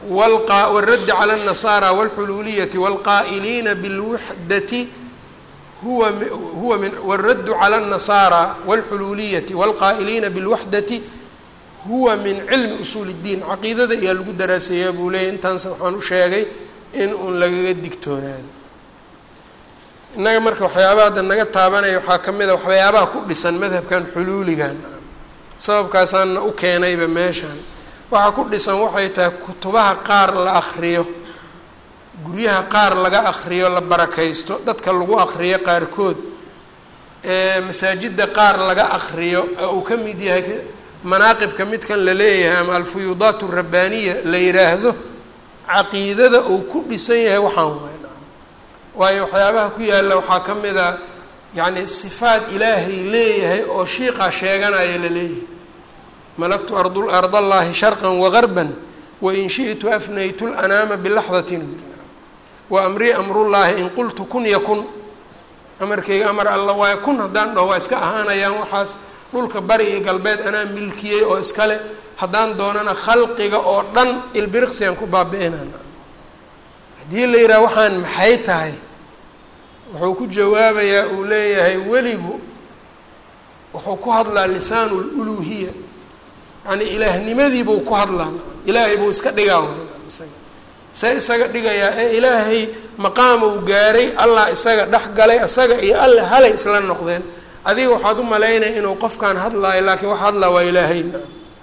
والرد على النصارى والحلولية والقائلين بالوحدة هو من والرد على النصارى والحلولية والقائلين بالوحدة هو من علم أصول الدين عقيدة iyo lagu daraaseeyaa buu leeyahay intaanse waxaan u sheegay in uun lagaga digtoonaado innaga marka waxyaabaha hadda naga taabanaya waxaa ka mid a waxyaabaha ku dhisan madhabkan xuluuligan sababkaasaana u keenayba meeshaan waxaa ku dhisan waxay tahay kutubaha qaar la akhriyo guryaha qaar laga akhriyo la barakaysto dadka lagu akhriyo qaarkood masaajidda qaar laga akhriyo uu ka mid yahay manaaqibka midkan la leeyahay ama alfuyuudaat rabbaaniya la yiraahdo caqiidada uu ku dhisan yahay waxaan waayo waxyaabaha ku yaalla waxaa ka mid a yacni sifaad ilaahay leeyahay oo shiiqa sheeganaya la leeyahay malaktu ardallaahi sharqan wagarban wain shi'tu afnaytu lanaama bilaxdatin wa amrii amrullaahi in qultu kun yakun amarkayga amar alla waayo kun haddaan dhaho waa iska ahaanayaan waxaas dhulka bari iyo galbeed anaa milkiyey oo iskale haddaan doonana khalqiga oo dhan ilbiriqsiyan ku baabi-inana haddii la yidhaha waxaan maxay tahay wuxuu ku jawaabayaa uu leeyahay weligu wuxuu ku hadlaa lisaanu luluhiya yacni ilaahnimadiibuu ku hadlaa ilaahay buu iska dhigaa see isaga dhigayaa ee ilaahay maqaam uu gaaray allah isaga dhex galay isaga iyo alle halay isla noqdeen adiga waxaad u malaynaya inuu qofkaan hadlaayo laakiin waxa hadlaa waa ilaahayna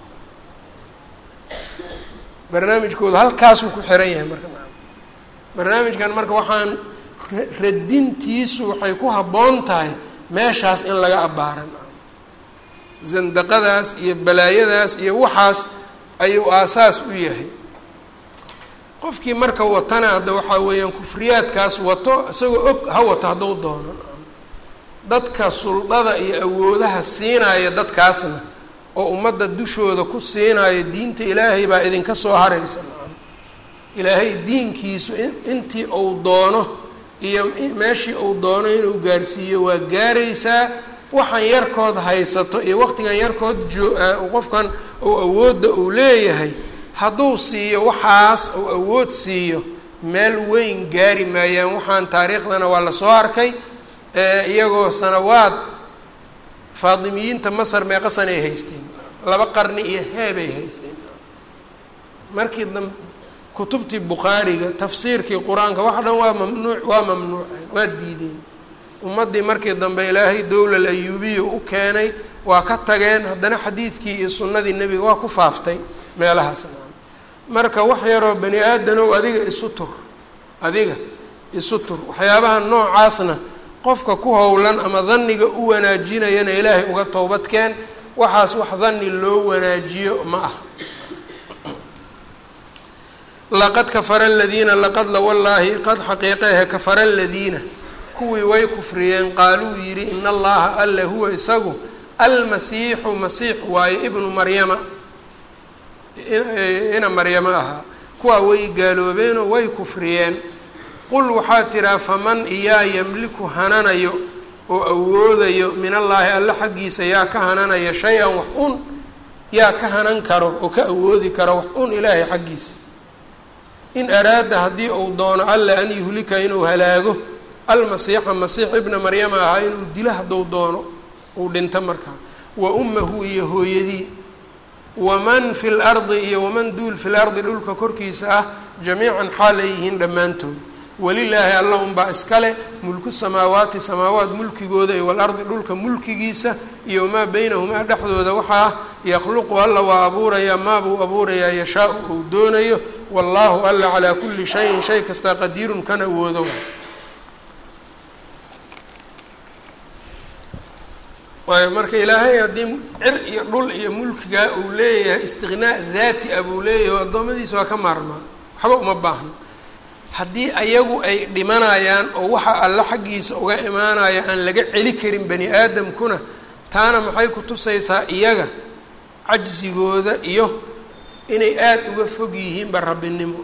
barnaamijkooda halkaasuu ku xiran yahay marka barnaamijkan marka waxaan radintiisu waxay ku habboon tahay meeshaas in laga abbaaran zandaqadaas iyo balaayadaas iyo waxaas ayuu aasaas u yahay qofkii marka watana hadda waxaa weeyaan kufriyaadkaas wato isagoo og ha wato hadduu doono dadka suldada iyo awoodaha siinaya dadkaasna oo ummadda dushooda ku siinaayo diinta ilaahay baa idinka soo haraysa ilaahay diinkiisu intii uu doono iyo meeshii uu doono inuu gaarsiiyo waa gaaraysaa waxaan yarkood haysato iyo waqtigan yarkood qofkan uu awoodda uu leeyahay hadduu siiyo waxaas uu awood siiyo meel weyn gaari maayaan waxaan taariikhdana waa lasoo arkay iyagoo sanawaad faadimiyiinta masar meeqa sana ay haysteen 2 qarni iyo heebay haysteen markii dambe kutubtii bukhaariga tafsiirkii qur-aanka wax dhan waa mamnuuceen waa diideen ummaddii markii dambe ilaahay dowlal ayuubiya u keenay waa ka tageen haddana xadiidkii iyo sunnadii nebiga waa ku faaftay meelahaas marka wax yaroo bani aadanow adiga isu tur waxyaabaha noocaasna qofka ku howlan ama dhanniga u wanaajinayana ilaahay uga toobadkeen waxaas wax dhanni loo wanaajiyo ma ah laqad kafara aladiina laqad la wallaahi qad xaqiiqehe kafara aladiina kuwii way kufriyeen qaaluu yidhi ina allaha alla huwa isagu almasiixu masiix waaye ibnu maryama ina maryama ahaa kuwaa way gaaloobeenoo way kufriyeen qul waxaa tiraa faman iyaa yamliku hananayo oo awoodayo min allaahi alla xaggiisa yaa ka hananaya shay-an wax un yaa ka hanan karo oo ka awoodi karo wax un ilaahay xaggiisa in araada haddii uu doono alla an yuhlika inuu halaago almasiixa masiix ibna maryama ahaa inuu dilo hadduu doono uu dhinto markaa wa ummahu iyo hooyadii waman fi lardi iyo waman duul fi lardi dhulka korkiisa ah jamiican xaal ay yihiin dhammaantood walilaahi alla unbaa iskale mulku samaawaati samaawaat mulkigooda iyo walardi dhulka mulkigiisa iyo maa beynahumaa dhexdooda waxaa ah yakhluqu alla waa abuurayaa maabuu abuurayaa yashaau uu doonayo wallaahu alla calaa kulli shayin shay kastaa qadiirun kan awoodo waayo marka ilaahay haddii cir iyo dhul iyo mulkigaa uu leeyahay istiqnaa daati a buu leeyahay oo addoommadiisa waa ka maarmaa waxba uma baahno haddii ayagu ay dhimanayaan oo waxa alla xaggiisa uga imaanaya aan laga celi karin bani aadamkuna taana maxay ku tusaysaa iyaga cajsigooda iyo inay aada uga fog yihiinba rabbinimo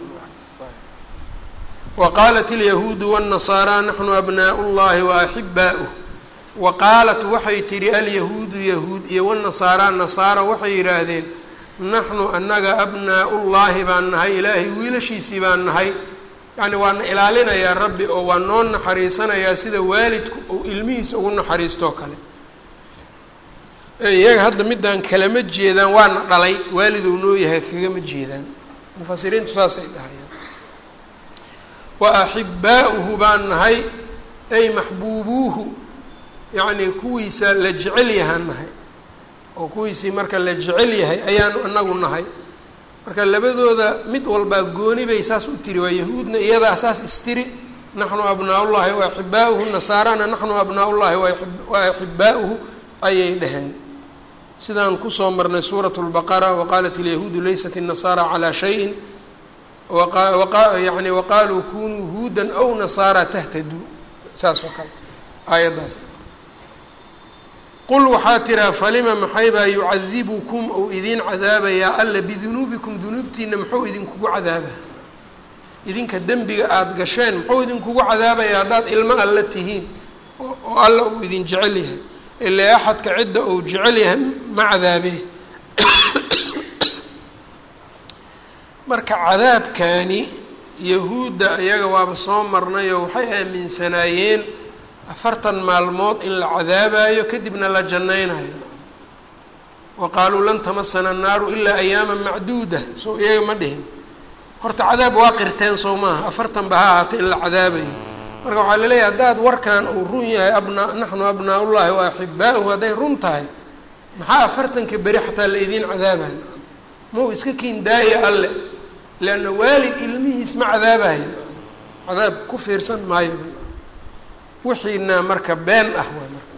wa qaalat alyahuudu waannasaaraa naxnu abnaa'u llahi wa axibaa'uh wa qaalat waxay tidhi alyahuudu yahuud iyo wannasaaraa nasaara waxay yidhaahdeen naxnu annaga abnaa'ullaahi baan nahay ilaahay wiilashiisii baan nahay yacni waana ilaalinayaa rabbi oo waa noo naxariisanayaa sida waalidku uu ilmihiisa ugu naxariistoo kale. iyaga hadda midaan kalama jeedaan waana dhalay waaliduu noo yahay kagama jeedaan mufasiriintu saasay dhahayaan. wa axibbaa'uhu baan nahay ay maxbuubuuhu yacnii kuwiisa la jecel yahaan nahay oo kuwiisii marka la jecel yahay ayaanu anagu nahay. marka labadooda mid walbaa gooni bay saas u tiri waa yahuudna iyadaa saas istiri naxnu abnaa'ullaahi wa axibbaa'uhu, nasaarana naxnu abnaa'ullaahi wa axibbaa'uhu ayay dhaheen. sidaan kusoo marnay suuratu lbaqara waqaalat alyahuudu laysat الnasaara calaa shayin yani waqaaluu kunuu huudan aw nasaara tahtaduu saas oo kale aayaddaas. qul waxaa tiraa falima maxaybaa yucadibukum ou idiin cadaabayaa alla bidunuubikum dunuubtiina muxuu idinkugu cadaabaa idinka dembiga aada gasheen muxuu idinkugu cadaabayaa haddaad ilmo alla tihiin oo alla uu idin jecel yahay ilaa axadka cidda uu jecel yahay ma cadaabee. marka cadaabkaani yahuudda iyaga waaba soo marnayoo waxay aaminsanaayeen 40 maalmood in la cadaabayo kadibna la jannaynayo. wa qaaluu lan tamasana annaaru ilaa ayaaman macduuda soo iyaga ma dhihin horta cadaab waa qirteen soo maaha 40 ba ha ahaatay in la cadaabayo. marka waxaa laleeyahay haddaad warkan uu run yahay naxnu abnaa'ullaahi wa axibbaa'uhu hadday run tahay maxaa 40ka beri xataa la idiin cadaabayo mau iska kiin daaya alle leanna waalid ilmihiis ma cadaabayo cadaab ku fiirsan maayo wixiina marka been ah waa marka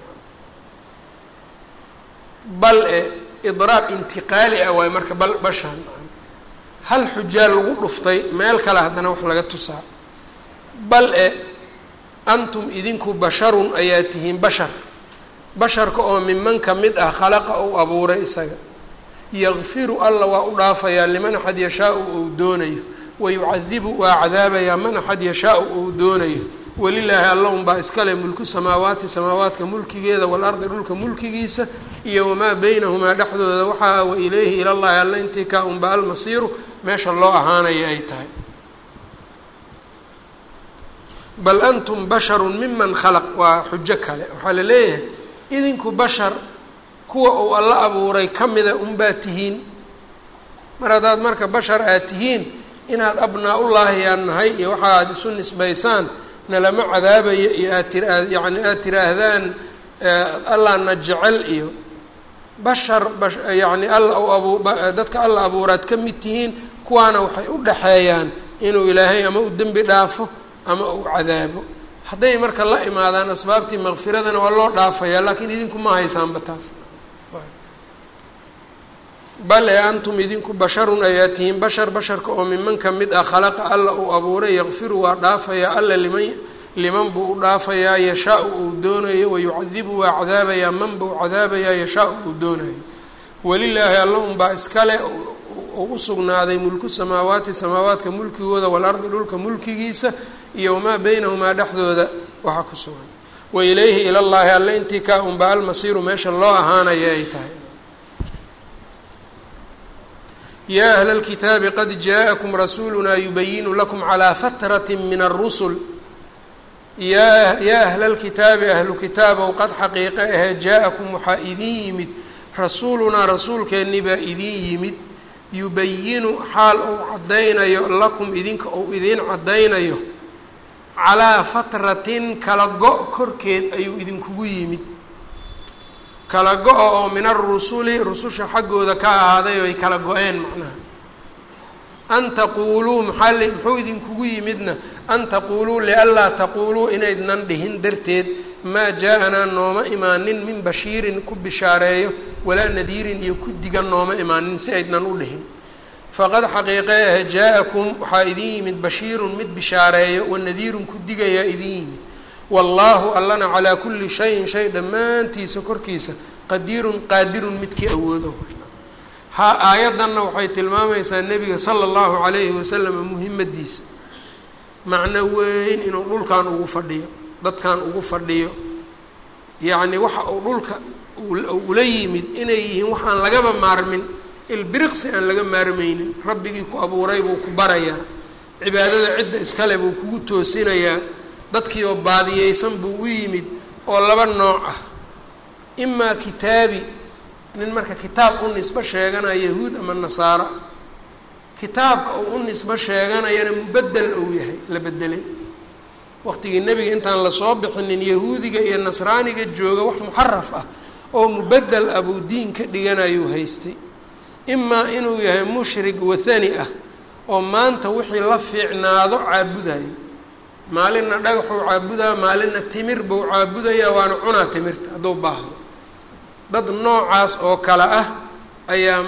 bal idraab intiqaali ah waay marka bal bashaan hal xujaa lagu dhuftay meel kale haddana wax laga tusaa. bal antum idinku basharun ayaa tihiin bashar basharka oo miman ka mid ah khalaqa ou abuuray isaga yakfiru alla waa u dhaafayaa liman axad yashaau ou doonayo wayucadibu waa cadaabayaa man axad yashaau ou doonayo. walilaahi alla unbaa iskale mulku samaawaati samaawaadka mulkigeeda walardi dhulka mulkigiisa iyo wamaa beynahumaa dhexdooda waxaa wa ilayhi ilallahi alla intii kaa unbaa almasiiru meesha loo ahaanaya ay tahay. bal antum basharun miman khalaq waa xujo kale waxaa la leeyahay idinku bashar kuwa uu alla abuuray ka mida unbaa tihiin. mar haddaad marka bashar aad tihiin inaad abnaa-ullaahi aan nahay iyo waxa aad isu nisbaysaan nalama cadaabayo iyo yani aad tiraahdaan allaana jecel iyo bashar yani dadka alla abuuraad ka mid tihiin kuwaana waxay u dhaxeeyaan inuu ilaahay ama u dembi dhaafo ama uu cadaabo. hadday marka la imaadaan asbaabtii makfiradana waa loo dhaafayaa laakiin idinku ma haysaanba taas. bal antum idinku basharun ayaa tihiin bashar basharka oo miman ka mid ah khalaqa alla uu abuuray yakfiru waa dhaafayaa alla liman buu u dhaafayaa yashaau uu doonayo wayucadibu waa cadaabayaa man buu cadaabayaa yashaau uu doonayo. walilaahi alla unbaa iskale oo u sugnaaday mulku samaawaati samaawaadka mulkigooda walardi dhulka mulkigiisa iyo wamaa beynahumaa dhexdooda waxaa ku sugan. wa ilayhi ilallaahi alla intii kaa unbaa almasiiru meesha loo ahaanaya ay tahay. yaa ahla اlkitaabi qad jaaءakum rasuulunaa yubayinu lakum calىa fatrati min الrusul yaa ahla اlkitaabi ahlu kitaabow qad xaqiiqe ahee jaa-akum waxaa idin yimid rasuulunaa rasuulkeennii baa idin yimid yubayinu xaal ou caddaynayo lakum idinka ou idiin caddaynayo calaa fatratin kala go' korkeed ayuu idinkugu yimid kala go-o oo min arusuli rususha xaggooda ka ahaaday oy kala go-een macnaha an taquuluu muxuu idinkugu yimidna an taquuluu lianlaa taquuluu inaydnan dhihin darteed maa jaa-anaa nooma imaanin min bashiirin ku bishaareeyo walaa nadiirin iyo ku diga nooma imaanin si aydnan u dhihin. faqad xaqiiqe ah jaa-akum waxaa idin yimid bashiirun mid bishaareeyo wanadiirun ku digayaa idin yimid. wallaahu allana calaa kulli shayin shay dhammaantiisa korkiisa qadiirun qaadirun midkii awoodo. aayaddanna waxay tilmaamaysaa nebiga sala allahu calayhi wasalam muhimadiisa macno weyn inuu dhulkan ugu fadhiyo dadkan ugu fadhiyo yacni waxa uu dhulka ula yimid inay yihiin waxaan lagaba maarmin ilbiriqsi aan laga maarmaynin rabbigii ku abuuray buu ku barayaa cibaadada cidda iskale buu kugu toosinayaa dadkii oo baadiyeysan buu u yimid oo laba nooc ah imaa kitaabi nin marka kitaab u nisbo sheeganaya yahuud ama nasaara kitaabka uu u nisbo sheeganayana mubedel uu yahay la bedelay waqtigii nebiga intaan lasoo bixinin yahuudiga iyo nasraaniga jooga wax muxaraf ah oo mubedel ah buu diin ka dhiganayuu haystay imaa inuu yahay mushrik wathani ah oo maanta wixii la fiicnaado caabudayo maalinna dhagaxuu caabudaa maalinna timir buu caabudayaa waana cunaa timirta hadduu baahdo dad noocaas oo kale ah ayaa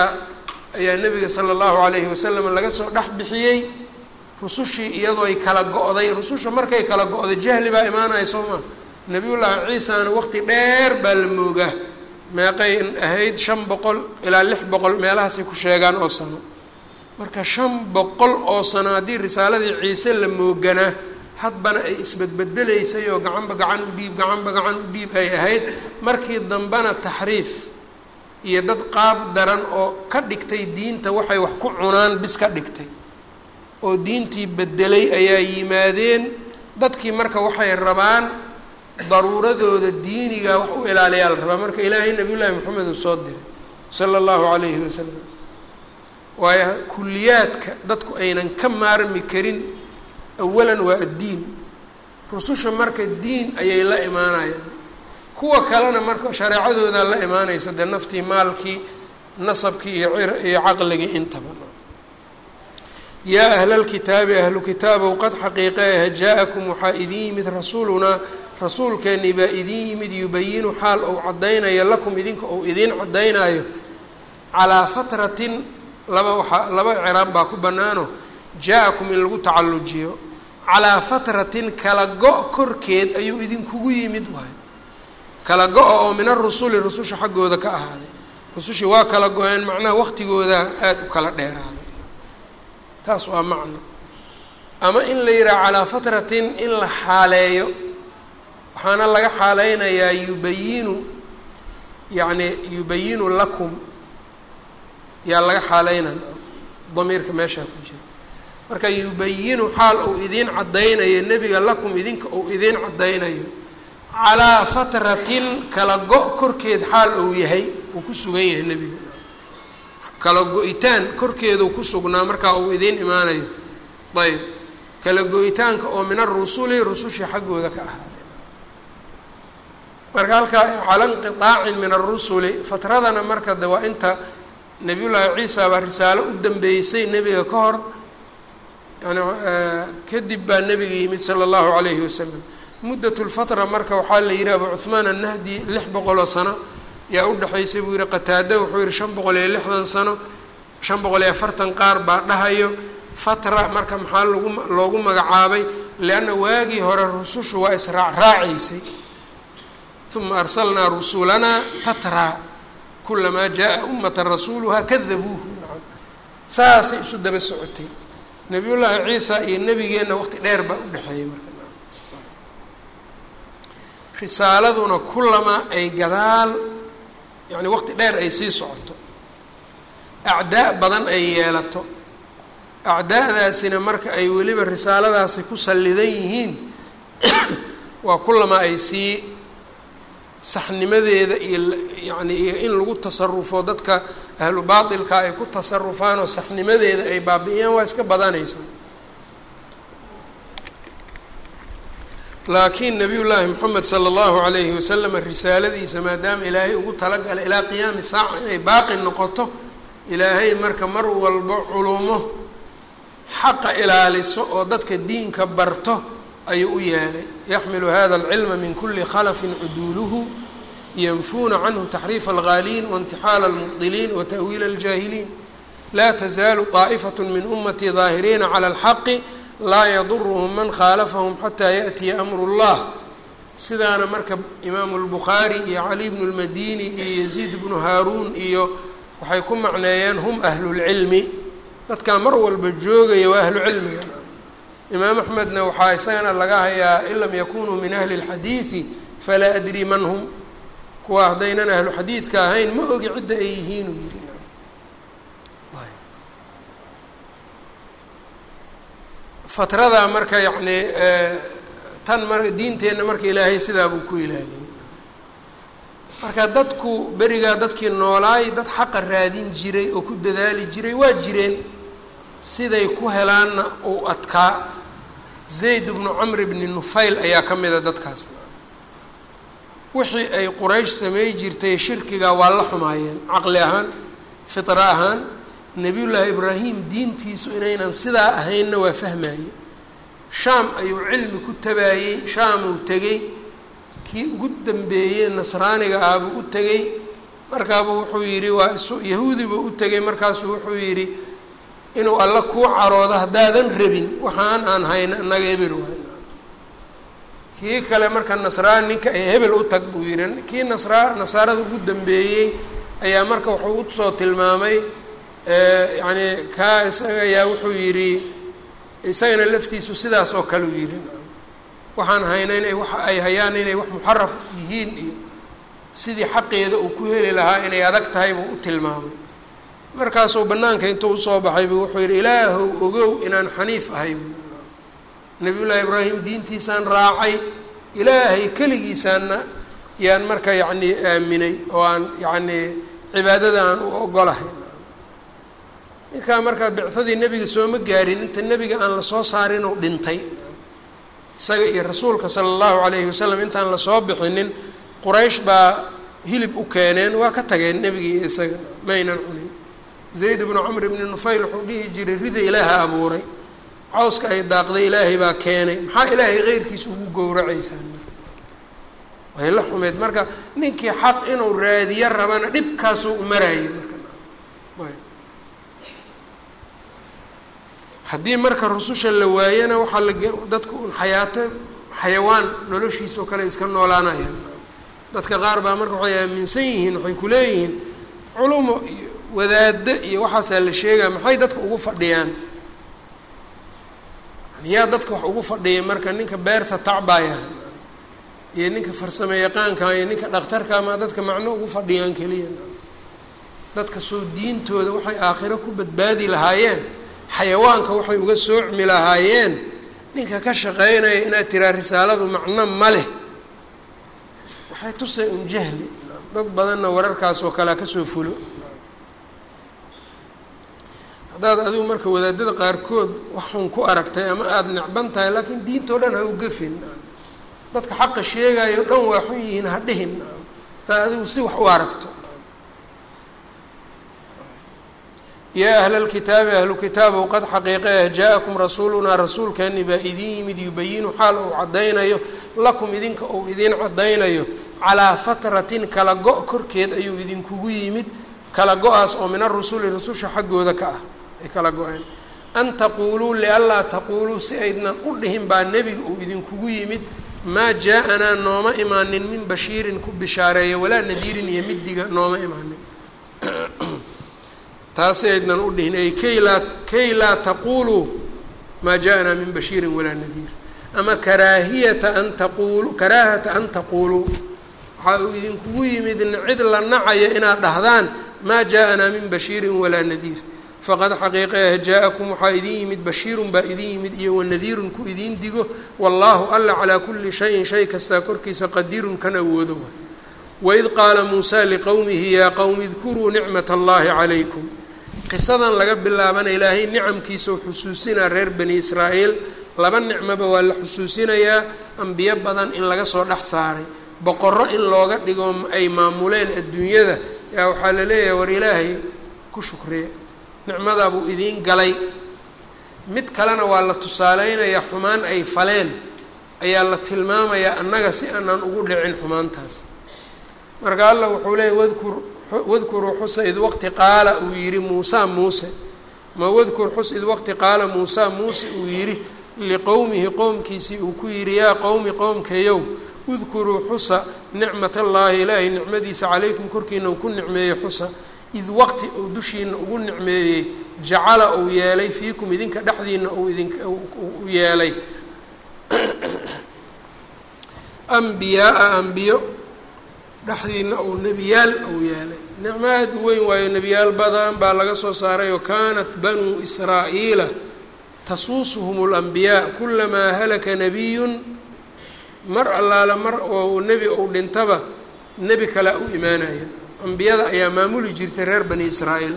nebiga sala allahu calayhi wasalam laga soo dhex bixiyey rusushii iyadoo ay kala go-day rususha markay kala go-day jahli baa imaanaya soo maa nebiyullaahi ciisana waqti dheer baa la moogaa meeqay ahayd 500 ilaa 600 meelahaasay ku sheegaan oo sano marka 500 oo sano haddii risaaladii ciise la mooganaa hadbana ay isbedbedelaysay oo gacanba gacan u dhiib ay ahayd markii dambena taxriif iyo dad qaab daran oo ka dhigtay diinta waxay wax ku cunaan bis ka dhigtay oo diintii bedelay ayaa yimaadeen dadkii marka waxay rabaan daruuradooda diiniga wax u ilaaliyaa la rabaa marka ilaahay nabiyullaahi maxamed uu soo diray sala allahu calayhi wasalam waayo kulliyaadka dadku aynan ka maarmi karin awalan waa addiin rususha marka diin ayay la imaanayaan kuwa kalena marka shareecadooda la imaanaysa dee naftii maalkii nasabkii iyo caqligii intaba yaa ahla lkitaabi ahlu kitaabow qad xaqiiqeah jaa-akum waxaa idin yimid rasuulunaa rasuulkeennii baa idin yimid yubayinu xaal ou caddaynayo lakum idinka ou idiin caddaynayo calaa fatratin laba ciraab baa ku bannaano jaa-akum in lagu tacallujiyo calaa fatratin kala go' korkeed ayuu idinkugu yimid waayo kala go-a oo min arusuli rususha xaggooda ka ahaaday rusushii waa kala go-een macnaha waqtigooda aada u kala dheeraaday taas waa macno ama in la yidhaha calaa fatratin in la xaaleeyo waxaana laga xaaleynayaa yubayinu lakum yaa laga xaaleynaya damiirka meeshaa ku jira marka yubayinu xaal uu idiin caddaynayo nebiga lakum idinka uu idiin caddaynayo calaa fatratin kala go' korkeed xaal uu yahay uu ku sugan yahay nebiga kala go-itaan korkeeduu ku sugnaa markaa uu idiin imaanayo ayb kala go-itaanka oo min arusuli rusushii xaggooda ka ahaaday marka halkaa cala inqiaacin min arusuli fatradana marka de waa inta nebiyullaahi ciisa baa risaalo u dambeysay nebiga ka hor yani kadib baa nebiga yimid sala allahu calayhi wasalam muddat lfatra marka waxaa la yihi abu cuhmaan annahdi 600 sano yaa udhexaysay buu yihi qataada wuxuu yihi 560 sano 540 qaar baa dhahayo fatra marka maxaa loogu magacaabay lianna waagii hore rusushu waa israacraacaysay uma arsalnaa rusulanaa tatraa kulamaa jaa ummata rasuuluhaa kadabuuhu saasay isu daba socotay nebiyullaahi ciisa iyo nebigeenna waqti dheer baa udhexeeyay marka risaaladuna kulamaa ay gadaal yani waqti dheer ay sii socoto acdaa badan ay yeelato acdaadaasina marka ay weliba risaaladaasi ku sallidan yihiin waa kulamaa ay sii saxnimadeeda iyo yani iyo in lagu tasarufo dadka ahlu baatilka ay ku tasarufaan oo saxnimadeeda ay baabi'iyaan waa iska badanaysa laakiin nabiyullaahi moxamed sala allahu calayhi wasalam risaaladiisa maadaama ilaahay ugu talagalay ilaa qiyaami saaca inay baaqi noqoto ilaahay marka mar walbo culumo xaqa ilaaliso oo dadka diinka barto ayuu u yeelay yaxmilu hada alcilma min kuli khalafin cuduuluhu yanfuuna canhu taxriifa alghaaliin waintixaala almubdiliin wa ta'wiila aljaahiliin laa tazaalu طaa'ifat min umatii daahiriina cala alxaqi laa yaduruhum man khaalafahum xataa yaأtiya amru اllah sidaana marka imaamu اlbukhaari iyo cali bnu اlmadini iyo yaziid bnu haaruun iyo waxay ku macneeyeen hum ahlulcilmi dadkaa mar walba joogaya waa ahlu cilmiga imaam axmedna waxaa isagana laga hayaa in lam yakunuu min ahli اlxadiidi falaa adri man hum kuwa haddaynan ahlu xadiidka ahayn ma ogi cidda ay yihiin uu yihi fatradaa marka yacni tan diinteenna marka ilaahay sidaa buu ku ilaaliyey. marka dadku berigaa dadkii noolaay dad xaqa raadin jiray oo ku dadaali jiray waa jireen, siday ku helaanna uu adkaa. zayd bnu camr bni nufayl ayaa ka mida dadkaas. wixii ay quraysh samey jirtay shirkiga waa la xumaayeen, caqli ahaan fitra ahaan. nebiyullaahi ibraahim diintiisu inaynan sidaa ahaynna waa fahmaye. shaam ayuu cilmi ku tabaayey, shaam uu tegey, kii ugu dambeeyey nasraaniga ah buu u tegey. markaabuu wuxuu yidhi waa yahuudi buu u tegey. markaasuu wuxuu yidhi inuu alla kuu caroodo haddaadan rabin waxaan aan hayna inaga hebel waay. kii kale marka nasraan ninka ay hebel u tag buu yidhi. kii nasaarada ugu dambeeyey ayaa marka wuxuu usoo tilmaamay yacni kaa isaga ayaa wuxuu yidhi isagana laftiisu sidaas oo kale u yidhi waxaan hayna inay waxa ay hayaan inay wax muxaraf yihiin iyo sidii xaqeeda uu ku heli lahaa inay adag tahay buu u tilmaamay. markaasuu bannaanka intuu usoo baxay buu wuxuu yidhi ilaahow ogow inaan xaniif ahay buu. nebiyullaahi ibraahim diintiisaan raacay, ilaahay keligiisaana yaan marka yacni aaminay oo aan yacni cibaadada aan u ogolahay. ninkaa markaa bicadii nebiga sooma gaarin, inta nebiga aan lasoo saarin uu dhintay. isaga iyo rasuulka sala allahu calayhi wasalam intaan lasoo bixinin quraysh baa hilib u keeneen, waa ka tageen nebigii iyo isaga maynan cunin. zayd bnu camr bni nufayl wuxuu dhihi jiray rida ilaaha abuuray, cawska ay daaqday ilaahay baa keenay, maxaa ilaahay keyrkiisa ugu gowracaysaan? way la xumeed. marka ninkii xaq inuu raadiyo rabana dhibkaasuu u maraayay. marka haddii marka rususha la waayana waxaa dadku un xayawaan noloshiisa oo kale iska noolaanayaan. dadka qaar baa marka waxay aaminsan yihiin, waxay ku leeyihiin culumo iyo wadaado iyo waxaasaa la sheegaa, maxay dadka ugu fadhiyaan? yaa dadka wax ugu fadhiya marka ninka beerta tacbaaya iyo ninka farsamo yaqaanka iyo ninka dhakhtarka ma dadka macno ugu fadhiyaan keliya. dadka soo diintooda waxay aakhiro ku badbaadi lahaayeen, xayawaanka waxay uga soocmi lahaayeen. ninka ka shaqeynaya inaad tiraa risaaladu macno ma leh, waxay tusay un jahli. dad badanna wararkaas oo kalea kasoo fulo. haddaad adigu marka wadaadada qaarkood waxun ku aragtay ama aada necban tahay, laakiin diintoo dhan ha u gafin. dadka xaqa sheegayo dhan waa xun yihiin ha dhihin, haddaad adigu si wax u aragto. yaa ahla lkitaabi ahlu kitaabow qad xaqiiqe jaa-akum rasuulunaa rasuulkeeni baa idiin yimid yubayinu xaal uu caddaynayo lakum idinka uu idiin caddaynayo calaa fatratin kala go' korkeed ayuu idinkugu yimid. kala go-aas oo min arusuli rususha xaggooda ka ah ay kala go-een. an taquuluu lianlaa taquuluu si aydnan u dhihin baa nebiga uu idinkugu yimid maa jaa-anaa nooma imaanin min bashiirin ku bishaareeya walaa nadiirin iyo midiga nooma imaanin. taasi aydnan u dhihin ay kay laa taquuluu maa jaa-anaa min bashiirin walaa nadiir, ama karaahata an taquuluu waxaa uu idinkugu yimid cid la nacaya inaad dhahdaan maa jaa-anaa min bashiirin walaa nadiir. faqad xaqiiqeah jaa-akum waxaa idin yimid bashiirun baa idin yimid iyo wanadiirun ku idiin digo. wallaahu alla calaa kulli shayin shay kastaa korkiisa qadiirun kan awoodo. waid qaala muusaa liqowmihi yaa qowmi idkuruu nicmat allaahi calaykum. qisadan laga bilaabana ilaahay nicamkiisa u xusuusinaa reer bani israa'iil. laba nicmoba waa la xusuusinayaa, ambiyo badan in laga soo dhex saaray, boqorro in looga dhigo ay maamuleen adduunyada. yaa waxaa la leeyahay war ilaahay ku shukriye, nicmadaa buu idiin galay. mid kalena waa la tusaaleynayaa xumaan ay faleen ayaa la tilmaamayaa annaga si aanan ugu dhicin xumaantaas. marka allah wuxuu leeyahy wadkuruu xusa id waqti qaala uu yidhi muusaa muuse ma wadkur xus id waqti qaala muusaa muuse uu yidhi liqowmihi qowmkiisii uu ku yidhi yaa qowmi qowmkayow udkuruu xusa nicmat allaahi ilaahay nicmadiisa calaykum korkiina uu ku nicmeeyey xusa id waqti uu dushiina ugu nicmeeyey jacala uu yeelay fiikum idinka dhexdiina uu yeelay ambiyaaa ambiyo dhexdiina uu nebiyaal uu yeelay. nicmo aada u weyn waayo nebiyaal badan baa laga soo saaray oo kaanat banuu israa'iila tasuusuhum اlanbiyaa kulamaa halaka nabiyun mar allaala mar oo nebi uu dhintaba nebi kale u imaanaya. ambiyada ayaa maamuli jirtay reer bani israa'iil.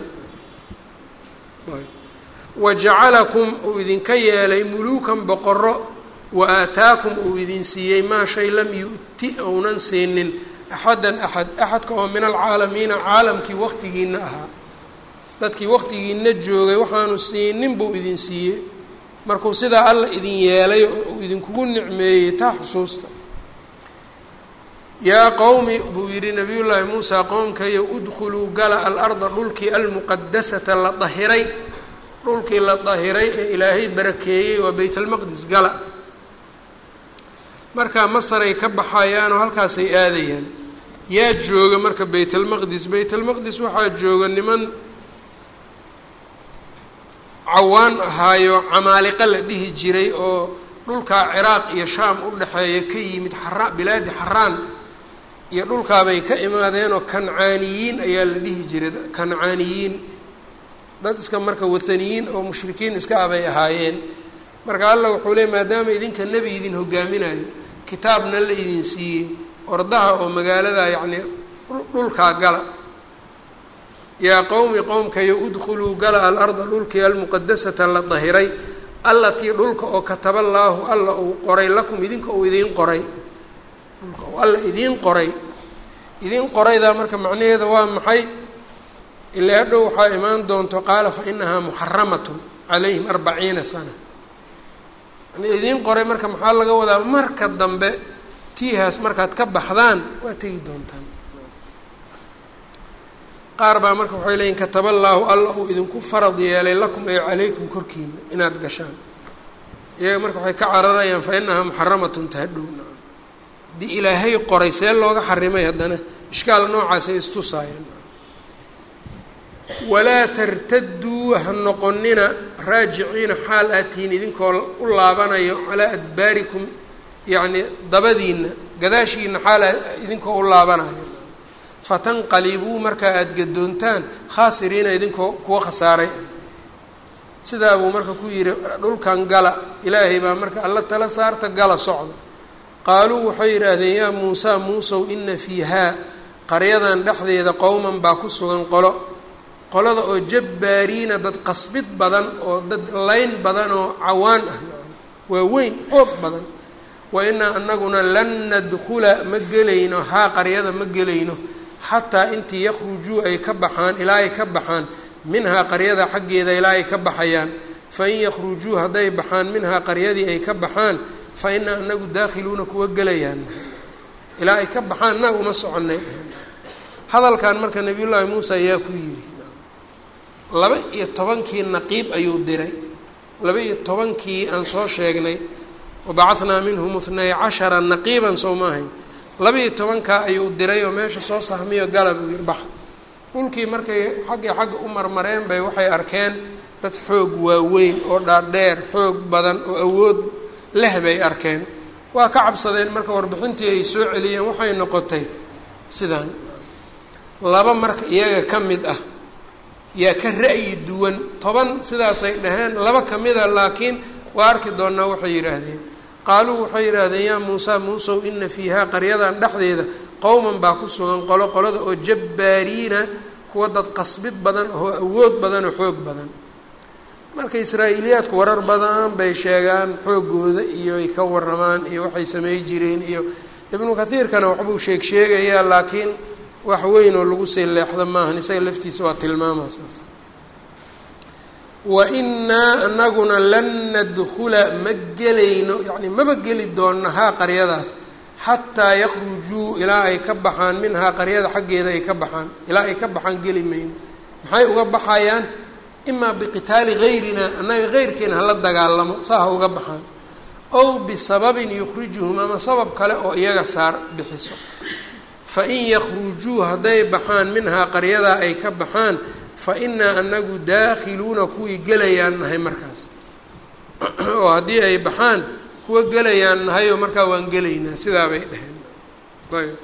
wajacalakum uu idinka yeelay muluukan boqoro wa aataakum uu idin siiyey maa shay lam yu'ti ounan siinin axadan axadka oo min alcaalamiina caalamkii waqtigiina ahaa, dadkii waqtigiina joogay waxaanu siinin buu idin siiyey. markuu sidaa alla idin yeelay oo uu idinkugu nicmeeyey taa xusuusta. yaa qowmi buu yidhi nabiyullaahi muusaa qoomkayo udkhuluu gala alarda dhulkii almuqadasata la dahiray, dhulkii la dahiray ee ilaahay barakeeyey waa baytalmaqdis gala. markaa masaray ka baxayaanoo halkaasay aadayaan. yaa jooga marka baytalmaqdis? baytalmaqdis waxaa jooga niman cawaan ahaayo camaaliqa la dhihi jiray oo dhulkaa ciraaq iyo shaam u dhexeeya ka yimid bilaadi xaraan iyo dhulkaabay ka imaadeenoo kancaaniyiin ayaa la dhihi jiray. kancaaniyiin dad iska marka wathaniyiin oo mushrikiin iska abay ahaayeen. marka alla wuxuu leey maadaama idinka nebi idin hogaaminayo, kitaabna la idin siiyey, ordaha oo magaalada yacni dhulkaa gala. yaa qowmi qowmkayo udkhuluu gala alarda dhulkii almuqadasata la dahiray allatii dhulka oo kataballaahu alla uu qoray lakum idinka uu idiin qoray, dhulka uu alla idiin qoray. idiin qoraydaa marka macnaheeda waa maxay? ilaa hadhow waxaa imaan doonto qaala fa inahaa muxaramatun calayhim 40 sana. yani idiin qoray marka maxaa laga wadaa? marka dambe tiihaas markaad ka baxdaan waa tegi doontaan. qaar baa marka waxay leeyiin kataballaahu alla uu idinku farad yeelay lakum ay calaykum korkiina inaad gashaan. iyaga marka waxay ka cararayaan fa inahaa muxaramatun tahadhowna. haddii ilaahay qoray see looga xarimay haddana ishkaal noocaasay istusaayeen. walaa tartaduu ha noqonina raajiciina xaal aad tihiin idinkoo u laabanayo calaa adbaarikum yacni dabadiina gadaashiina xaal idinkoo u laabanayo. fatanqalibuu markaa aada gadoontaan khaasiriina idinkoo kuwa khasaaray. sidaa buu marka ku yidhi dhulkan gala. ilaahay baa marka alla tala saarta gala socda. qaaluu waxay yidhaahdeen yaa muusaa muusow ina fiihaa qaryadan dhexdeeda qowman baa ku sugan qolada oo jabbaariina dad qasbid badan oo dad layn badan oo cawaan ah waa weyn xoog badan. wa inaa anaguna lan nadkhula ma gelayno haa qaryada ma gelayno xataa intii yakhrujuu ay ka baxaan ilaa ay ka baxaan minhaa qaryada xaggeeda ilaa ay ka baxayaan. fain yakhrujuu hadday baxaan minhaa qaryadii ay ka baxaan fa inaa anagu daakhiluuna kuwa gelayaan. ilaa ay ka baxaan naag uma soconnay. hadalkan marka nabiyullaahi muusa ayaa ku yidhi 12 naqiib ayuu diray. 12 aan soo sheegnay wabacahnaa minhum 12 naqiiban soo ma ahayn. 12 ayuu diray oo meesha soo sahmiyo gala buu yidhi bax. dhulkii markay xagga u marmareen bay waxay arkeen dad xoog waaweyn oo dhaadheer xoog badan oo awood leh bay arkeen. waa ka cabsadeen marka warbixintii ay soo celiyeen waxay noqotay sidaan. 2 marka iyaga ka mid ah yaa ka ra'yi duwan. 10 sidaasay dhaheen. 2 ka mid a laakiin waa arki doonaa waxay yidhaahdeen. qaaluu waxay yidhaahdeen yaa muusaa muusow ina fiihaa qaryadan dhexdeeda qowman baa ku sugan qolada oo jabbaariina kuwa dad qasbid badan oo awood badan oo xoog badan. marka israa'iiliyaadku warar badan bay sheegaan xoogooda iyo ay ka waramaan iyo waxay samey jireen iyo ibnu kathiirkana waxbuu sheegayaa laakiin wax weyn oo lagu sii leexda maahan. isaga laftiisa waa tilmaamaa saas. wa inaa anaguna lan nadkhula ma gelayno yani maba geli doonno haa qaryadaas xataa yakhrujuu ilaa ay ka baxaan minhaa qaryada xaggeeda ay ka baxaan. ilaa ay ka baxaan geli mayno. maxay uga baxayaan? imaa biqitaali gayrina annaga geyrkeena hala dagaalamo saa ha uga baxaan, ow bisababin yukhrijuhum ama sabab kale oo iyaga saar bixiso. fain yakhrujuu hadday baxaan minhaa qaryadaa ay ka baxaan fa inaa anagu daakhiluuna kuwii gelayaan nahay markaas. oo haddii ay baxaan kuwa gelayaan nahay oo markaa waan gelaynaa. sidaa bay dhaheen. ayb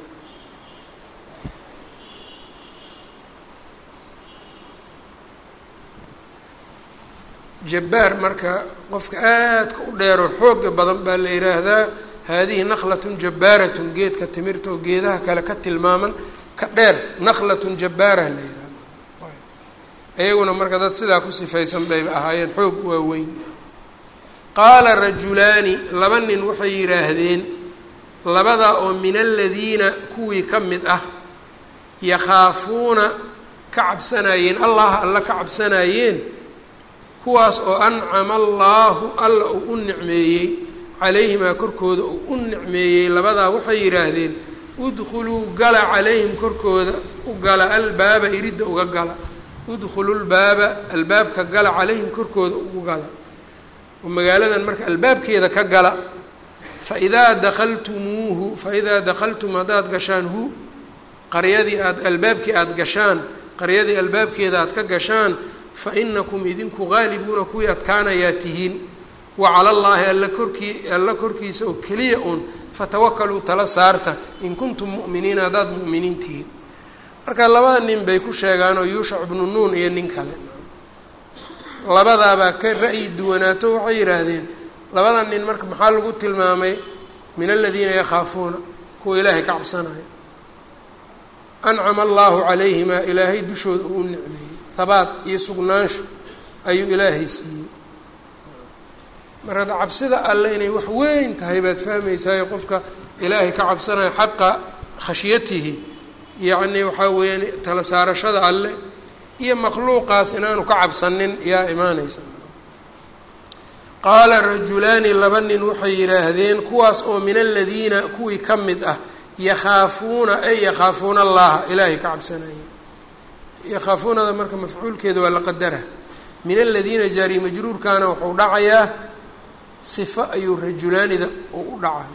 jabbaar marka qofka aadka u dheero xooga badan baa la yidhaahdaa haadihi naklatun jabbaaratun geedka timirta oo geedaha kale ka tilmaaman ka dheer naklatun jabbaara la yidhahda iyaguna marka dad sidaa ku sifaysan bayba ahaayeen xoog waaweyn qaala rajulaani laba nin waxay yidhaahdeen labadaa oo min aladiina kuwii ka mid ah yakhaafuuna ka cabsanayeen allah alla ka cabsanayeen kuwaas oo ancama allaahu alla uu u nicmeeyey calayhimaa korkooda uu u nicmeeyey labadaa waxay yidhaahdeen udkhuluu gala calayhim korkooda u gala albaaba iridda uga gala udkhulu lbaaba albaabka gala calayhim korkooda ugu gala oo magaaladan marka albaabkeeda ka gala faidaa dakaltumuuhu faidaa dakaltum haddaad gashaan hu qaryadii aad albaabkii aada gashaan qaryadii albaabkeeda aad ka gashaan fa inakum idinku gaalibuuna kuwii adkaanayaa tihiin wa cala allaahi alla korkiisa oo keliya un fatawakaluu tala saarta in kuntum mu'miniina haddaad mu'miniin tihiin marka labada nin bay ku sheegaanoo yuushac ibnu nuun iyo nin kale labadaabaa ka ra'yi duwanaato waxay yidhaahdeen labada nin marka maxaa lagu tilmaamay min aladiina yakhaafuuna kuwa ilaahay ka cabsanaya ancama allaahu calayhimaa ilaahay dushooda uu u nicmeeyey habaat iyo sugnaansho ayuu ilaahay siiyey marka cabsida alle inay wax weyn tahay baad fahmaysaay qofka ilaahay ka cabsanaya xaqa khashyatihi yacni waxaa weeyaan tala saarashada alle iyo makhluuqaas inaanu ka cabsanin yaa imaanaysa qaala rajulaani laba nin waxay yidhaahdeen kuwaas oo min aladiina kuwii ka mid ah yakhaafuuna ay yakhaafuuna allaha ilaahay ka cabsanayeen yakhaafuunada marka mafcuulkeeda waa la qadara min aladiina jaari majruurkaana wuxuu dhacayaa sifo ayuu rajulaanida u dhacaa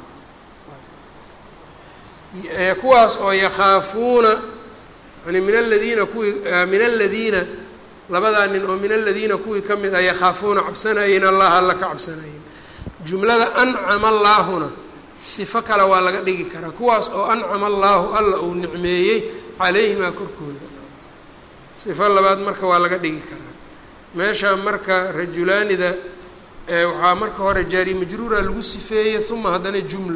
kuwaas oo yakhaafuuna yani min aladiina kuwii min aladiina labadaa nin oo min aladiina kuwii ka mid ah yakhaafuuna cabsanayeen allaha alla ka cabsanayeen jumlada ancama allaahuna sifo kale waa laga dhigi karaa kuwaas oo ancama allaahu alla uu nicmeeyey calayhimaa korkooda sifo labaad marka waa laga dhigi karaa meesha marka rajulaanida waxaa marka hore jaari majruura lagu sifeeyey uma haddana jumlo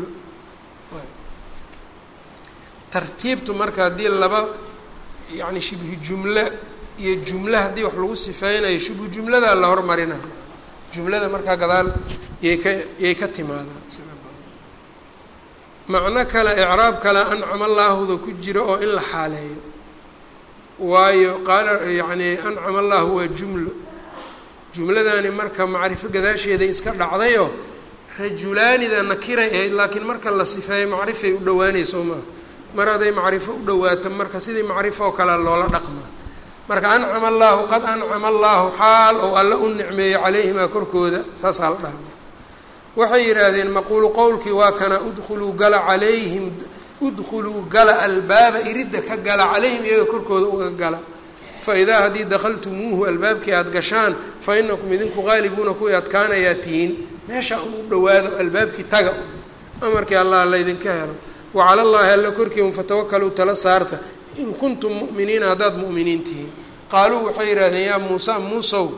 tartiibtu marka haddii laba yacni shibhi jumle iyo jumle haddii wax lagu sifeynayo shibhu jumladaa la hormarinayo jumlada markaa gadaal yay ka timaadaan sida badan macno kale icraab kale ancama allaahuda ku jira oo in la xaaleeyo waayo qaala yacni ancama allaahu waa jumlo jumladani marka macrifo gadaasheeday iska dhacdayoo rajulaanida nakiray ahayd laakiin marka la sifeeyo macrifay u dhawaanayso maaha mar hadday macrifo u dhawaato marka sidii macrifo oo kale loola dhaqmaa marka ancama allaahu qad ancama allaahu xaal oo alla u nicmeeyo calayhimaa korkooda saasaa la dhahma waxay yidhaahdeen maquulu qowlkii waa kana udkhuluu gala calayhim udkhuluu gala albaaba iridda ka gala calayhim iyaga korkooda uga gala faidaa haddii dakaltumuuhu albaabkii aada gashaan fa inakum idinku qaalibuuna kuwii adkaanayaa tihiin meesha un u dhawaado albaabkii taga amarkii allah laydinka helo wa cala allaahi alla korkiiun fatawakaluu tala saarta in kuntum mu'miniina haddaad mu'miniin tihiin qaaluu waxay yidhahdeen yaa muusa muusow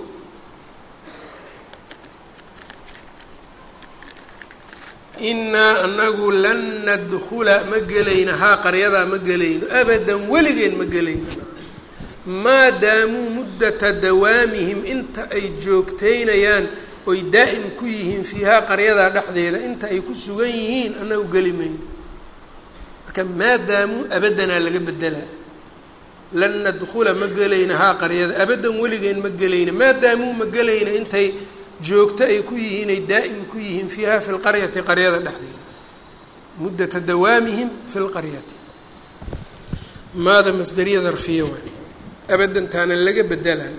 innaa anagu lan nadkula ma gelayno haa qaryadaa ma gelayno abadan weligeen ma gelayno maa daamuu muddata dawaamihim inta ay joogteynayaan oy daa'im ku yihiin fiihaa qaryadaa dhexdeeda inta ay ku sugan yihiin annagu geli mayno marka maa daamuu abadanaa laga bedelaa lan nadkula ma gelayna haa qaryada abadan weligeen ma gelayna maa daamuu ma gelayna intay joogto ay ku yihiin ay daa'im ku yihiin fiihaa fi lqaryati qaryada dhexdeeda muddata dawaamihim fi lqaryati maada masdariya darfiya waay abadantaana laga bedelaan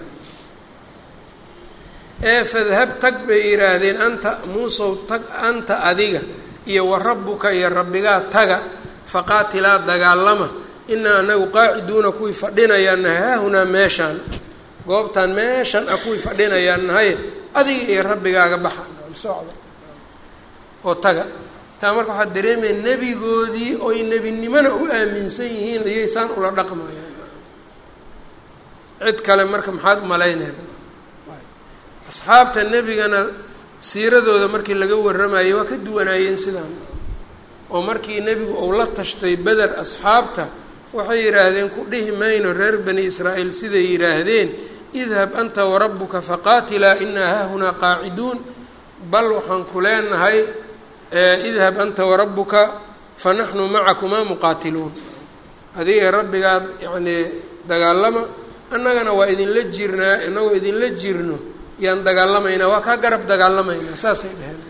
fadhab tag bay yidhaahdeen anta muusow tag anta adiga iyo wa rabbuka iyo rabbigaa taga faqaatilaa dagaalama inaa anagu qaaciduuna kuwii fadhinayaan nahay haahunaa meeshaan goobtaan meeshan a kuwii fadhinayaan nahay adiga iyo rabbigaaga baxa socda oo taga taa marka waxaad dareemaya nebigoodii oy nebinimona u aaminsan yihiin iyaysaan ula dhaqmayaan cid kale marka maxaad umalaynayna asxaabta nebigana siiradooda markii laga warramayay waa ka duwanaayeen sidaan oo markii nebigu uu la tashtay beder asxaabta waxay yidhaahdeen ku dhihi mayno reer bani israa'iil siday yidhaahdeen idhab anta warabbuka faqaatilaa inaa haahunaa qaaciduun bal waxaan ku leenahay idhab anta warabbuka fa naxnu macakumaa muqaatiluun adiga rabbigaad yacnii dagaalama annagana waa idinla jirnaa innagoo idinla jirno yaan dagaalamaynaa waa kaa garab dagaalamaynaa saasay dheheen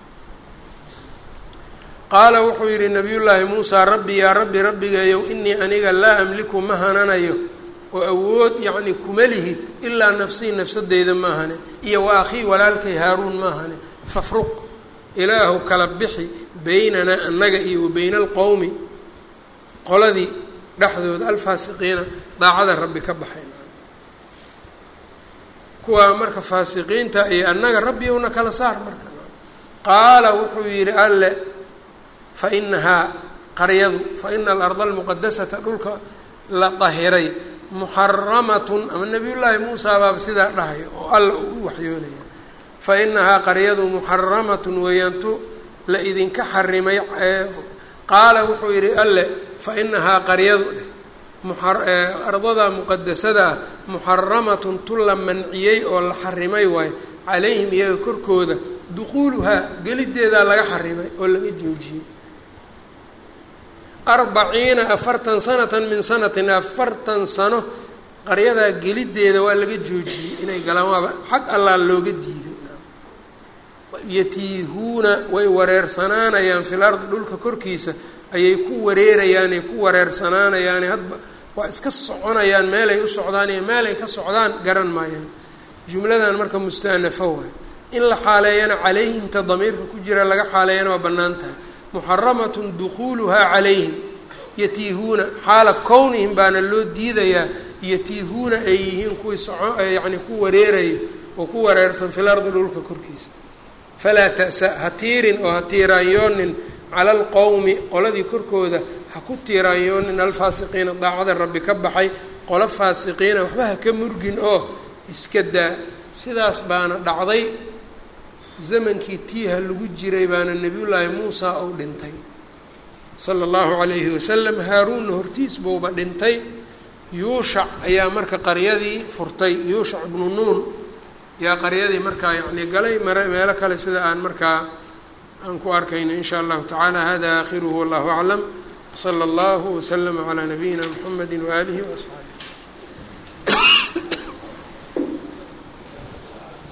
qaala wuxuu yidhi nabiyullaahi muusaa rabbi yaa rabbi rabbigeeyow inii aniga laa amliku ma hananayo oo awood yacni kuma lihi ilaa nafsii nafsadeyda maahane iyo wa akhii walaalkay haaruun maahane fafruq ilaahu kala bixi beynanaa annaga iyo wa beyna alqowmi qoladii dhexdooda alfaasiqiina daacada rabbi ka baxayn kuwaa marka faasiqiinta iyo annaga rabbiyowna kala saar marka qaala wuxuu yidhi alle fa inahaa qaryadu fa ina alarda almuqadasata dhulka la dahiray muxaramatun ama nabiyullaahi muusaa baaba sidaa dhahaya oo alla uu u waxyoonaya fa inahaa qaryadu muxaramatun weeyaantu la idinka xarimay qaala wuxuu yidhi alle fa inahaa qaryadu ardada muqadasada ah muxaramatun tu la manciyey oo la xarimay waayo calayhim iyaga korkooda duquuluhaa geliddeedaa laga xarimay oo laga joojiyey 40 sanatan min sanatin 40 sano qaryadaa geliddeeda waa laga joojiyey inay galaan waaba xag allaa looga diiday yatiihuuna way wareersanaanayaan fil ardi dhulka korkiisa ayay ku wareerayaanay ku wareersanaanayaane hadba waa iska soconayaan meelay u socdaan iyo meelay ka socdaan garan maayaan jumladan marka mustaanafo waay in la xaaleeyana calayhimta damiirka ku jira laga xaaleeyana waa bannaan tahay muxaramatun duquuluhaa calayhim yatiihuuna xaala kownihim baana loo diidayaa yatiihuuna ay yihiin kuwii yacni ku wareeraya oo ku wareersan fil ardi dhulka korkiisa falaa ta'sa ha tiirin oo ha tiiraanyoonin cala alqowmi qoladii korkooda ha ku tiiraanyoonin alfaasiqiina daacada rabbi ka baxay qolo faasiqiina waxba ha ka murgin oo iska daa sidaas baana dhacday zamankii tiiha lagu jiray baana nebiyullaahi muusaa ou dhintay sala allahu calayhi wasalam haaruunna hortiis buuba dhintay yuushac ayaa marka qaryadii furtay yuushac ibnu nuun yaa qaryadii markaa yacni galay meelo kale sida aan markaa aan ku arkayno in shaa allahu tacaala hada aakhiruhu wallahu aclam sala allahu waslama calaa nabiyina muxamedi waaalihi waasxaabi